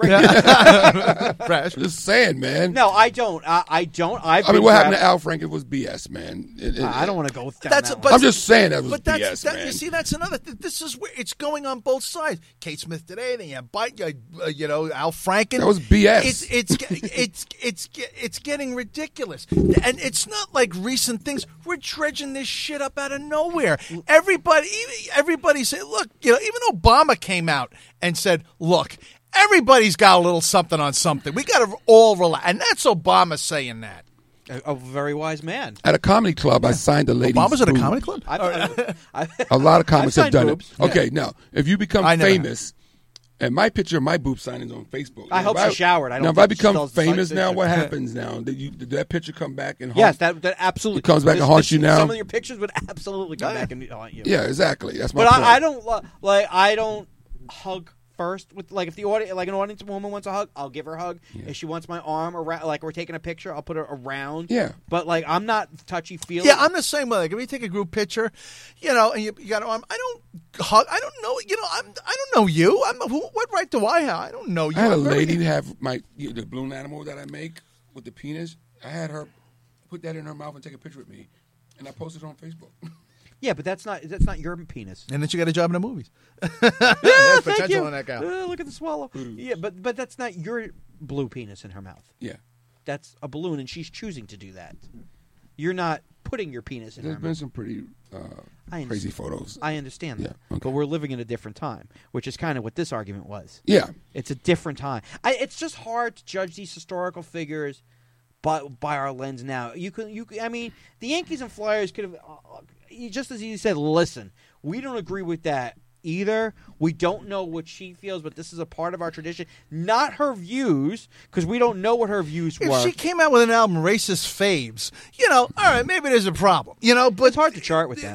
Right. Fresh. Just saying, man. No, I don't. I, I don't. I've I mean, been what happened grabbed- to Al Franken was B S, man. It- it- I don't want to go with that. That's that a- one. but- I'm just saying that was But B that's S, that, man. you see, that's another. Th- this is where it's going on both sides. Kate Smith today, then you have Bite, uh, you know, Al Franken. That was B S. It's it's it's it's it's getting ridiculous, and it's not like recent things. We're dredging this shit up out of nowhere. Everybody, everybody said, look, you know, even Obama came out and said, look, everybody's got a little something on something. We got to all relax, and that's Obama saying that. a, a very wise man. At a comedy club, I signed a lady. Obama's at a comedy club. I've, I've, A lot of comics I've have done signed it. boobs. Okay, now if you become I never famous, and my picture of my boob sign is on Facebook. I Now, hope if she showered. I don't now, if think I she become still has the famous sign now, picture. what happens now? Did, you, did that picture come back and haunt? Yes, that that absolutely It comes back and haunts you now? Some of your pictures would absolutely come back and haunt you. Yeah, exactly. That's my But point. I, I don't lo- like. I don't hug first with like if the audience, like an audience woman wants a hug, I'll give her a hug. If she wants my arm around, like we're taking a picture, I'll put her around. Yeah. But like I'm not touchy feely. Yeah, I'm the same way. Like if you take a group picture, you know, and you, you got um, I don't hug. I don't know. You know, I'm. I don't know you. I'm. Who, what right do I have? I don't know you. I had a I'm very- lady have my you know, the balloon animal that I make with the penis. I had her put that in her mouth and take a picture with me, and I posted it on Facebook. Yeah, but that's not that's not your penis. And then she got a job in the movies. Yeah, There's thank potential you. in that gal. Uh, look at the swallow. Yeah, but but that's not your blue penis in her mouth. Yeah, That's a balloon, and she's choosing to do that. You're not putting your penis in there's her been mouth. some pretty uh, I crazy understand. photos. I understand that, Yeah, okay. but we're living in a different time, which is kind of what this argument was. Yeah, It's a different time. I, it's just hard to judge these historical figures by by our lens now. You can you. can- I mean, the Yankees and Flyers could have uh, you just as you said. Listen, we don't agree with that either. We don't know what she feels, but this is a part of our tradition. Not her views, because we don't know what her views If were. she came out with an album, Racist Faves, you know, all right, maybe there's a problem. You know, but it's hard to chart with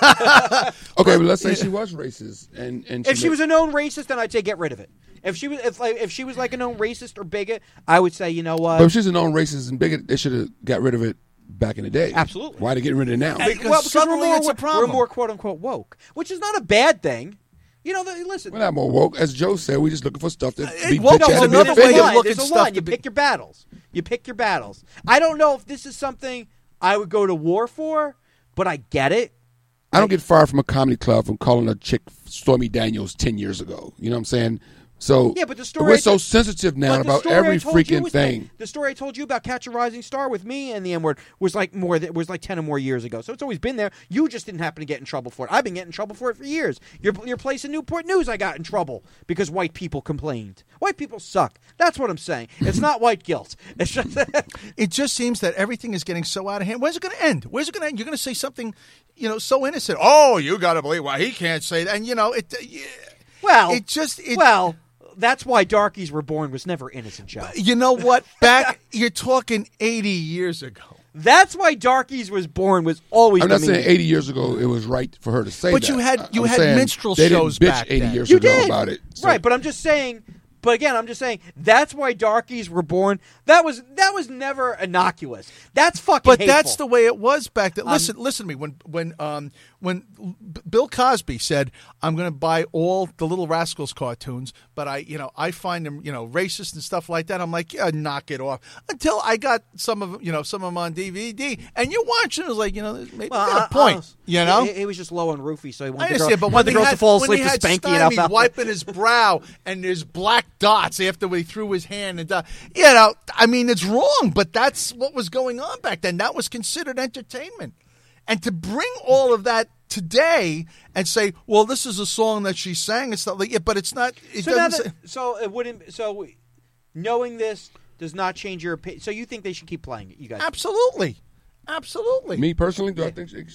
that. okay, but let's say she was racist, and and If she made- was a known racist, then I'd say get rid of it. If she was, if like, if she was like a known racist or bigot, I would say, you know what? But if she's a known racist and bigot, they should have got rid of it back in the day. Absolutely. Why are they getting rid of it now? Because well, because suddenly we're more, it's a problem. We're more quote unquote woke, which is not a bad thing. You know, the, listen. We're not more woke. As Joe said, we're just looking for stuff to be woke bitch is ass and be another way offended. of line. looking There's a stuff line. to You be- pick your battles. You pick your battles. I don't know if this is something I would go to war for, but I get it. I don't get fired from a comedy club from calling a chick Stormy Daniels ten years ago. You know what I'm saying? So Yeah, but the story we're I so told- sensitive now But the about story I every told you freaking was thing. that- the story I told you about Catch a Rising Star with me and the N word was like more. Th- was like ten or more years ago. So it's always been there. You just didn't happen to get in trouble for it. I've been getting in trouble for it for years. Your your place in Newport News, I got in trouble because white people complained. White people suck. That's what I'm saying. It's not white guilt. It's just it just seems that everything is getting so out of hand. When's it going to end? Where's it going to end? You're going to say something, you know, so innocent. Oh, you got to believe why he can't say that. And you know, it. Uh, yeah, well, it just it, well. That's why Darkies Were Born was never innocent, Joe. You know what? Back, you're talking eighty years ago. That's why Darkies Was Born was always. I'm the not saying meaning. eighty years ago it was right for her to say But that. you had- I- you I'm had saying minstrel they didn't shows bitch back eighty then. years You ago did about it. So- right, but I'm just saying. But again, I'm just saying that's why Darkies Were Born. That was that was never innocuous. That's fucking. But hateful. that's the way it was back then. Listen, listen to me. When when um when B- Bill Cosby said, "I'm going to buy all the Little Rascals cartoons," but I, you know, I find them, you know, racist and stuff like that. I'm like, yeah, knock it off. Until I got some of, you know, some of them on D V D, and you watch it, it was like, you know, maybe Well, got I- a point. I- you know, he, he was just low and roofy, so he I wanted the, understand, girl, but when wanted the he girls had, to fall when asleep he to had Spanky and Stymie Alfalfa. wiping his brow and there's black dots after he threw his hand and, uh, you know, I mean, it's wrong, but that's what was going on back then. That was considered entertainment. And to bring all of that today and say, well, this is a song that she sang, it's not like, yeah, but it's not, it So, now doesn't that, say. so it wouldn't. So knowing this does not change your opinion. So you think they should keep playing it? You guys? Absolutely. Absolutely. Me personally, do I think? She,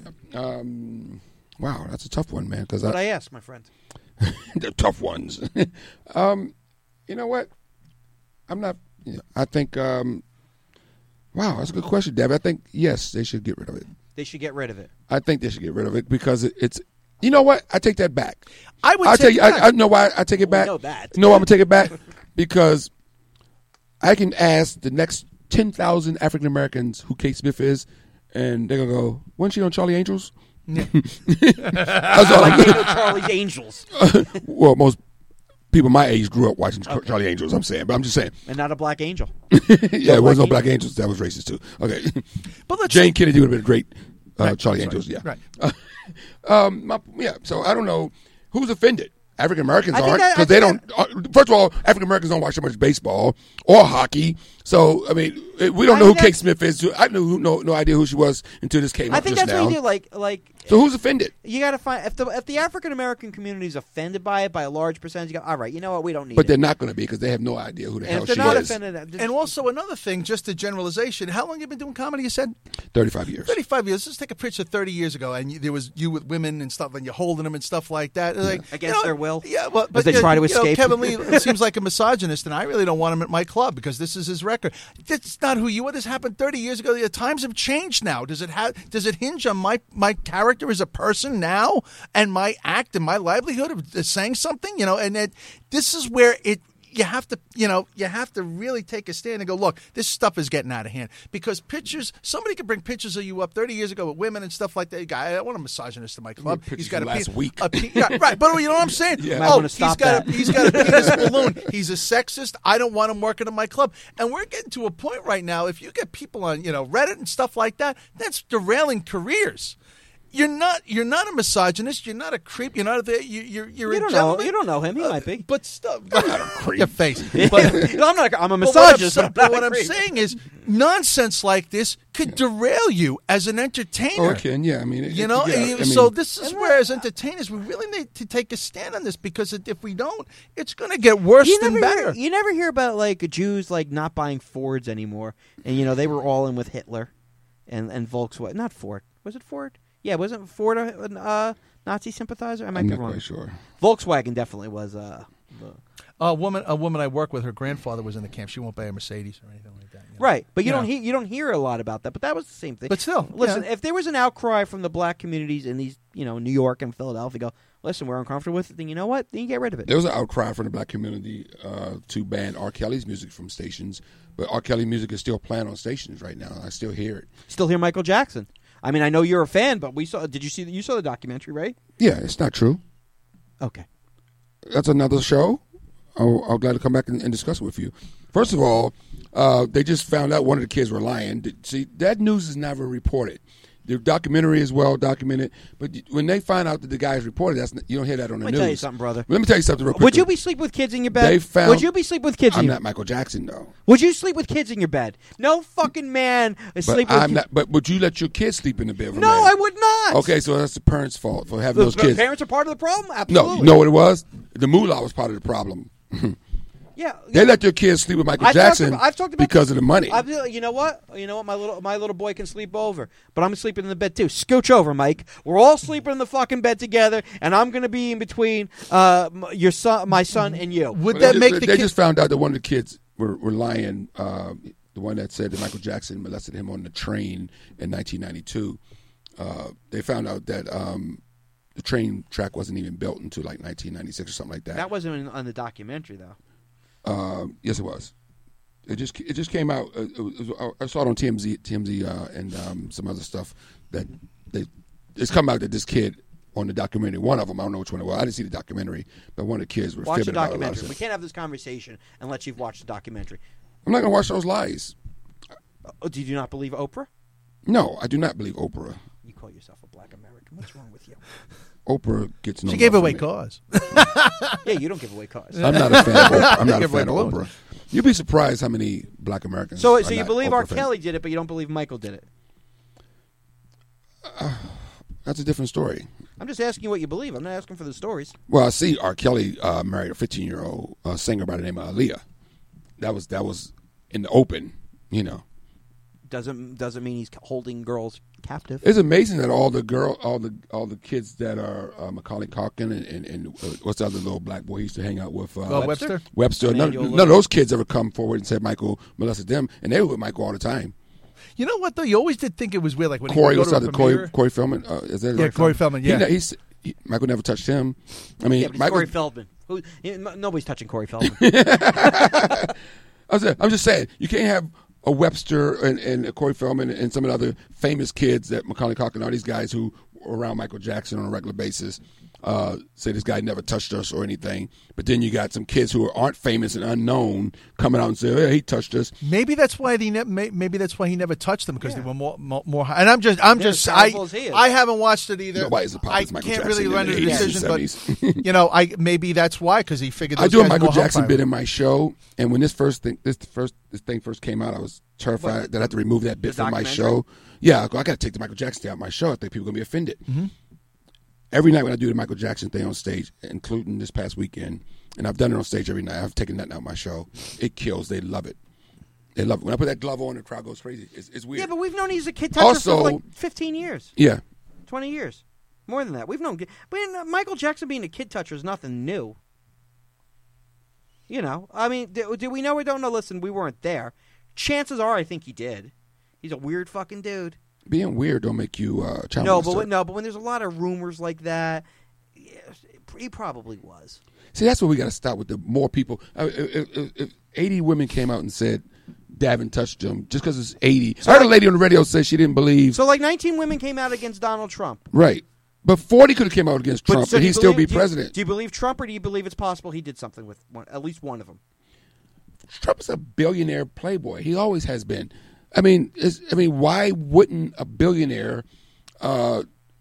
um, wow, that's a tough one, man. Because But I, I asked my friend. they're tough ones. um, you know what? I'm not. You know, I think. Um, wow, that's a good question, Deb. I think yes, they should get rid of it. They should get rid of it. I think they should get rid of it because it, it's. You know what? I take that back. I would I'll take tell you. it back. I, I know why I take it We back. know that. You know why I'm gonna take it back? Because I can ask the next ten thousand African Americans who Kate Smith is, and they're gonna go, wasn't she on Charlie Angels? Yeah. That's all like I'm you know Charlie's Angels, Well, most people my age grew up watching okay. Charlie Angels. I'm saying, but I'm just saying, and not a black angel. yeah, no it was no black angels. That was racist too. Okay, but let's Jane Kennedy would have been a great uh, right, Charlie Angels. Right. Yeah, right. Uh, um, my, yeah. So I don't know who's offended. African Americans aren't because they don't. Uh, first of all, African Americans don't watch so much baseball or hockey. So I mean, we don't know who Kate Smith is. I knew no no idea who she was until this came I up think just that's now. what you do. Like like. So who's offended? You got to find if the if the African American community is offended by it by a large percentage. You go, all right, you know what? We don't need. But it. they're not going to be because they have no idea who the and hell if they're she not is. Offended, and also another thing, just a generalization. How long have you been doing comedy? You said thirty-five years. Thirty-five years. Let's take a picture thirty years ago, and you, there was you with women and stuff, and you're holding them and stuff like that. Yeah. Like, Against you know, their will. Yeah, well, but they you, try to you escape. Know, Kevin Lee seems like a misogynist, and I really don't want him at my club because this is his record. That's not who you are. This happened thirty years ago. The times have changed now. Does it have? Does it hinge on my my character as a person now? And my act and my livelihood of saying something, you know, and it, this is where it you have to, you know, you have to really take a stand and go, look, this stuff is getting out of hand because pictures. Somebody could bring pictures of you up thirty years ago with women and stuff like that. Guy, I don't want a misogynist in my club. He's got a last pe- week, a pe- yeah, right? But you know what I'm saying? Yeah. Oh, he's got that. a, he's got a penis balloon. He's a sexist. I don't want him working in my club. And we're getting to a point right now. If you get people on, you know, Reddit and stuff like that, that's derailing careers. You're not. You're not a misogynist. You're not a creep. You're not a. You, you're. You're you a don't gentleman. know. You don't know him. He uh, might be. But stuff. I'm not a creep. Your face. But, no, I'm not. A, I'm a but misogynist. What I'm, but I'm, but what I'm creep. saying is, nonsense like this could derail you as an entertainer. Oh, it can. Yeah, I mean, it, you know. yeah, and I mean, so this is where, as entertainers, we really need to take a stand on this because if we don't, it's going to get worse you than never better. Hear, you never hear about like Jews like not buying Fords anymore, and you know they were all in with Hitler, and and Volkswagen. Not Ford. Was it Ford? Yeah, wasn't Ford a uh, Nazi sympathizer? I might I'm be not wrong. quite sure. Volkswagen definitely was. Uh, the... A woman, a woman I work with, her grandfather was in the camp. She won't buy a Mercedes or anything like that. You know? Right, but you, you don't know. hear you don't hear a lot about that. But that was the same thing. But still, listen, yeah. if there was an outcry from the black communities in these, you know, New York and Philadelphia, go, listen, we're uncomfortable with it. Then you know what? Then you get rid of it. There was an outcry from the black community uh, to ban R. Kelly's music from stations, but R. Kelly music is still playing on stations right now. I still hear it. Still hear Michael Jackson. I mean, I know you're a fan, but we saw. Did you see? You saw the documentary, right? Yeah, it's not true. Okay, that's another show. I'll, I'll glad to come back and, and discuss it with you. First of all, uh, they just found out one of the kids were lying. See, that news is never reported. The documentary is well documented, but when they find out that the guy is reported, that's not, you don't hear that on the Let me news. tell you something, brother. Let me tell you something real quick. Would you be sleeping with kids in your bed? They found, Would you be sleeping with kids? I'm in your not Michael Jackson, though. Would you sleep with kids in your bed? No fucking man is But sleep with I'm ki- not. But would you let your kids sleep in the bed with a No, man? I would not. Okay, so that's the parents' fault for having The those kids. parents are part of the problem. No, Absolutely. you know what it was? The moolah was part of the problem. Yeah, They let their kids sleep with Michael I've Jackson talked about, I've talked about because this. of the money. I've, you know what? You know what? My little my little boy can sleep over, but I'm sleeping in the bed too. Scooch over, Mike. We're all sleeping in the fucking bed together, and I'm going to be in between uh, your son, my son, and you. Would But that they make just, the They kid- just found out that one of the kids were, were lying. Uh, the one that said that Michael Jackson molested him on the train in nineteen ninety-two. Uh, they found out that um, the train track wasn't even built until like nineteen ninety-six or something like that. That wasn't in, on the documentary, though. Uh, yes, it was. It just it just came out. Uh, it was, I saw it on T M Z, T M Z, uh, and um, some other stuff that they. It's come out that this kid on the documentary, one of them, I don't know which one it was. I didn't see the documentary, but one of the kids were Watch the fibbing about a lot of documentary. stuff. We can't have this conversation unless you've watched the documentary. I'm not going to watch those lies. Oh, do you not believe Oprah? No, I do not believe Oprah. You call yourself a black American. What's wrong with you? Oprah gets no. She gave love away from me. cause. Yeah, you don't give away cars. I'm not a fan. Of Oprah. I'm not a Give away fan of balloons. Oprah. You'd be surprised how many black Americans. So, are so you not believe Oprah R. fans. Kelly did it, but you don't believe Michael did it? That's a different story. I'm just asking you what you believe. I'm not asking for the stories. Well, I see R. Kelly uh, married a fifteen-year-old uh, singer by the name of Aaliyah. That was that was in the open, you know. Doesn't doesn't mean he's holding girls captive. It's amazing that all the girl, all the all the kids that are uh, Macaulay Culkin and, and, and uh, what's the other little black boy he used to hang out with? Uh, Oh, Webster? Webster. None, Emmanuel none of those kids ever come forward and said Michael molested them, and they were with Michael all the time. You know what though? You always did think it was weird, like when Corey, he would what's go the to other a Corey? premiere. Corey Feldman. Uh, is that Yeah, Corey Feldman. Yeah, he, he's, he, Michael never touched him. I mean, Yeah, but it's Michael, Corey Feldman. Who, he- nobody's touching Corey Feldman. I was, I'm just saying, you can't have a Webster and, and Corey Feldman and some of the other famous kids that Macaulay Culkin, all these guys who were around Michael Jackson on a regular basis, uh, say this guy never touched us or anything. But then you got some kids who aren't famous and unknown coming out and say, "Hey, he touched us." Maybe that's why they ne- maybe that's why he never touched them because yeah. they were more more. more high. And I'm just I'm yeah, just I I, I haven't watched it either. Nobody's a pop I as Michael can't Jackson really render a decision, but you know, I maybe that's why because he figured. Those I do a guys Michael more Jackson bit in my show, and when this first thing this first this thing first came out, I was terrified what, that I had to remove that bit from my documentary? show. Yeah, I got to take the Michael Jackson thing out of my show. I think people are gonna be offended. Mm-hmm. Every night when I do the Michael Jackson thing on stage, including this past weekend, and I've done it on stage every night. I've taken that out of my show. It kills. They love it. They love it. When I put that glove on, the crowd goes crazy. It's, it's weird. Yeah, but we've known he's a kid toucher Also- for like fifteen years, Yeah. twenty years, more than that. We've known. But Michael Jackson being a kid toucher is nothing new. You know, I mean, do, do we know or don't know? Listen, we weren't there. Chances are, I think he did. He's a weird fucking dude. Being weird don't make you uh, child No, molester. but when, no, but when there's a lot of rumors like that, yeah, he probably was. See, that's what we got to stop with the more people. Uh, if, if, if eighty women came out and said Davin touched him just because it's eighty. So I heard like, a lady on the radio say she didn't believe. So like nineteen women came out against Donald Trump. Right. But forty could have came out against But Trump so and do he'd you still believe- be do you- president. Do you believe Trump or do you believe it's possible he did something with one, at least one of them? Trump's a billionaire playboy. He always has been. I mean, it's, I mean, why wouldn't a billionaire uh,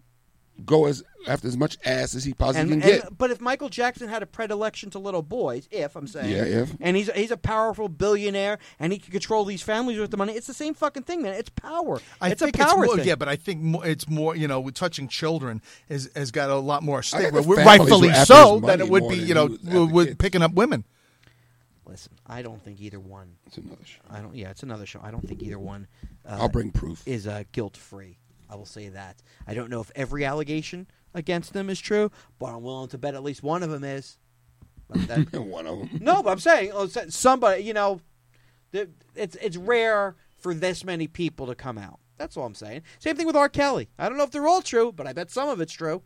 go as after as much ass as he possibly And, can and, get? but if Michael Jackson had a predilection to little boys, if I'm saying, Yeah, if. and he's he's a powerful billionaire and he can control these families with the money, it's the same fucking thing, man. It's power. I it's think a power it's more, thing. yeah, but I think more, it's more, you know, with touching children is, has got a lot more I stigma, think the w- families rightfully were after so, his than money it would more be, than you know, he was after w- with kids. picking up women. Listen, I don't think either one. It's another show. I don't. Yeah, it's another show. I don't think either one. Uh, I'll bring proof. Is uh, guilt free. I will say that. I don't know if every allegation against them is true, but I'm willing to bet at least one of them is. But that, One of them. no, but I'm saying oh, so- somebody. You know, the- it's it's rare for this many people to come out. That's all I'm saying. Same thing with R. Kelly. I don't know if they're all true, but I bet some of it's true.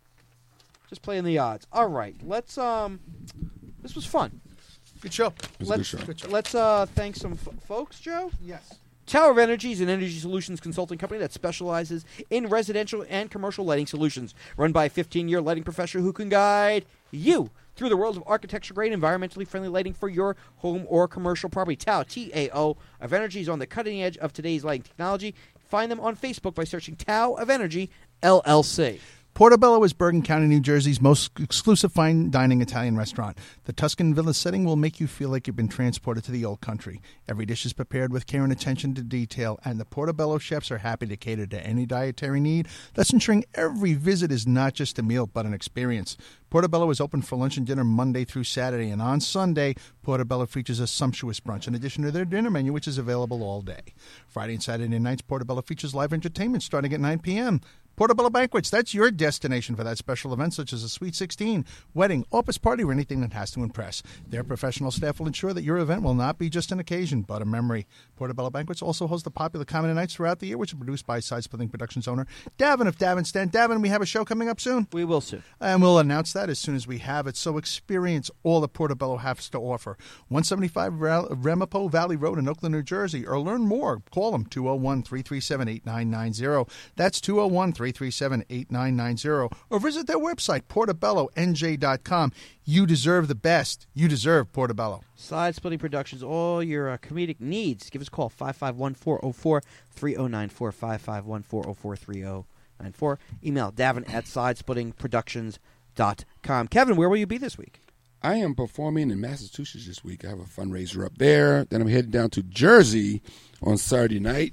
Just playing the odds. All right, let's. Um, this was fun. Good show. It was a Let's good show. let's uh, thank some f- folks, Joe. Yes. Tower of Energy is an energy solutions consulting company that specializes in residential and commercial lighting solutions. Run by a fifteen-year lighting professional who can guide you through the world of architecture-grade, environmentally friendly lighting for your home or commercial property. Tao, T A O, of Energy is on the cutting edge of today's lighting technology. Find them on Facebook by searching Tao of Energy, L L C. Portobello is Bergen County, New Jersey's most exclusive fine dining Italian restaurant. The Tuscan villa setting will make you feel like you've been transported to the old country. Every dish is prepared with care and attention to detail, and the Portobello chefs are happy to cater to any dietary need, thus ensuring every visit is not just a meal but an experience. Portobello is open for lunch and dinner Monday through Saturday, and on Sunday, Portobello features a sumptuous brunch in addition to their dinner menu, which is available all day. Friday and Saturday nights, Portobello features live entertainment starting at nine p.m. Portobello Banquets, that's your destination for that special event, such as a Sweet sixteen, wedding, office party, or anything that has to impress. Their professional staff will ensure that your event will not be just an occasion, but a memory. Portobello Banquets also hosts the popular Comedy Nights throughout the year, which are produced by Side Splitting Productions owner Davin of Davin Stent. Davin, we have a show coming up soon. We will soon. And we'll announce that as soon as we have it. So experience all that Portobello has to offer. one seventy-five Ramapo Valley Road in Oakland, New Jersey. Or learn more. Call them two oh one, three three seven, eight nine nine zero. That's two oh one, three three seven, eight nine nine zero. Or visit their website, portobello n j dot com. You deserve the best. You deserve Portobello. Side Splitting Productions, all your uh, comedic needs. Give us a call, five five one, four oh four, three oh nine four, five five one, four oh four, three oh nine four. Email davin at sidesplitting productions dot com. Kevin, where will you be this week? I am performing in Massachusetts this week. I have a fundraiser up there. Then I'm heading down to Jersey on Saturday night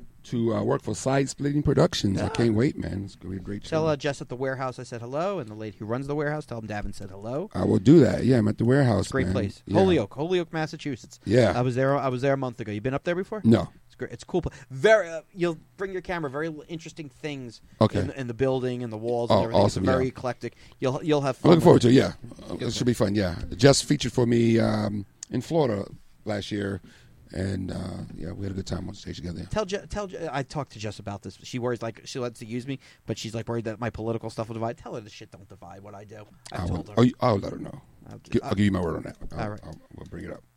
to uh, work for Side Splitting Productions. I can't wait, man. It's going to be a great show. Tell uh, Jess at the warehouse I said hello, and the lady who runs the warehouse, tell him Davin said hello. I will do that. Yeah, I'm at the warehouse. Great man. place. Yeah. Holyoke, Holyoke, Massachusetts. Yeah. I was there I was there a month ago. You been up there before? No. It's great. It's a cool place. Very uh, you'll bring your camera, very l- interesting things Okay. in, in the building and the walls Oh, and everything. awesome, It's very yeah. eclectic. You'll you'll have I'm fun. looking forward with to it, yeah. Uh, It should be fun, yeah. Just featured for me um, in Florida last year. And, uh, yeah, we had a good time on stage together. Tell Je- tell Je- I talked to Jess about this. She worries like she lets to use me, but she's like worried that my political stuff will divide. Tell her this shit don't divide what I do. I I told will, her. oh, you- I'll let her know. I'll, Gi- I'll- I'll give you my word on that. I'll, All right. I'll, we'll bring it up.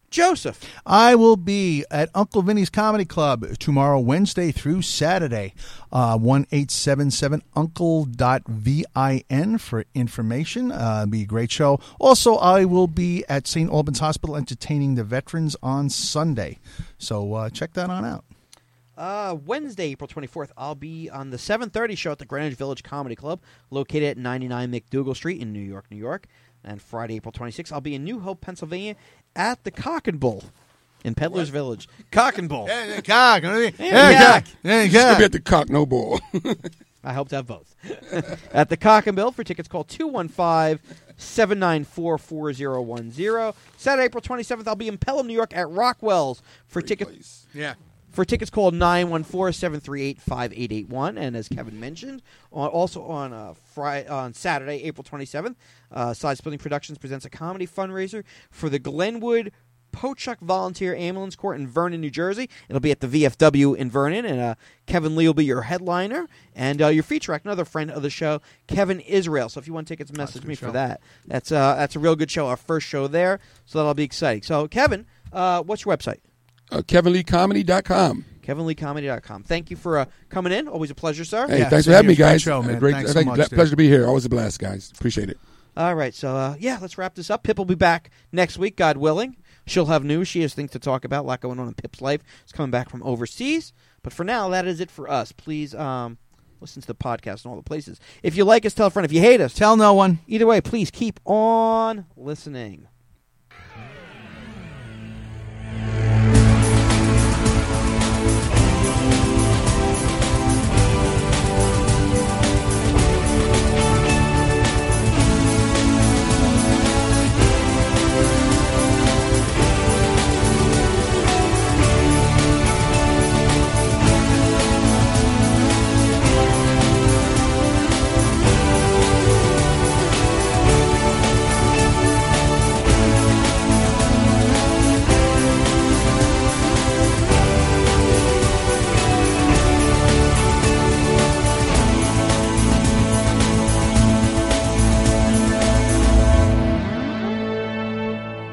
Joseph. I will be at Uncle Vinny's Comedy Club tomorrow, Wednesday through Saturday. Uh, one eight seven seven uncle dot vin for information. Uh, it'll be a great show. Also, I will be at Saint Albans Hospital entertaining the veterans on Sunday. So uh, check that on out. Uh, Wednesday, April twenty-fourth, I'll be on the seven thirty show at the Greenwich Village Comedy Club, located at ninety-nine McDougal Street in New York, New York. And Friday, April twenty-sixth, I'll be in New Hope, Pennsylvania, at the Cock and Bull in Peddler's what? Village. Cock and Bull. Yeah, yeah, cock. Yeah, yeah, cock. Yeah, It's cock. gonna be at the Cock No Bull. I hope to have both. At the Cock and Bull. For tickets, call two one five, seven nine four, four zero one zero. Saturday, April twenty-seventh, I'll be in Pelham, New York, at Rockwell's. For tickets. Yeah. For tickets, call nine one four, seven three eight, five eight eight one. And as Kevin mentioned, on, also on uh, Friday, on Saturday, April twenty-seventh, uh, Side Splitting Productions presents a comedy fundraiser for the Glenwood Pochuck Volunteer Ambulance Corps in Vernon, New Jersey. It'll be at the V F W in Vernon, and uh, Kevin Lee will be your headliner. And uh, your feature act, another friend of the show, Kevin Israel. So if you want tickets, message me show. for that. That's, uh, that's a real good show, our first show there, so that'll be exciting. So, Kevin, uh, what's your website? uh, Kevin Lee Comedy dot com. Kevin Lee Comedy dot com. Thank you for uh, coming in. Always a pleasure, sir. Hey, Yeah, thanks so for having me, here's a great guys. show, man. Uh, Great, Thanks so thank- much, ple- dude. pleasure to be here. Always a blast, guys. Appreciate it. All right, so uh, yeah, let's wrap this up. Pip will be back next week, God willing. She'll have news. She has things to talk about. A lot going on in Pip's life. She's coming back from overseas. But for now, that is it for us. Please um, listen to the podcast in all the places. If you like us, tell a friend. If you hate us, Tell no one. either way, please keep on listening.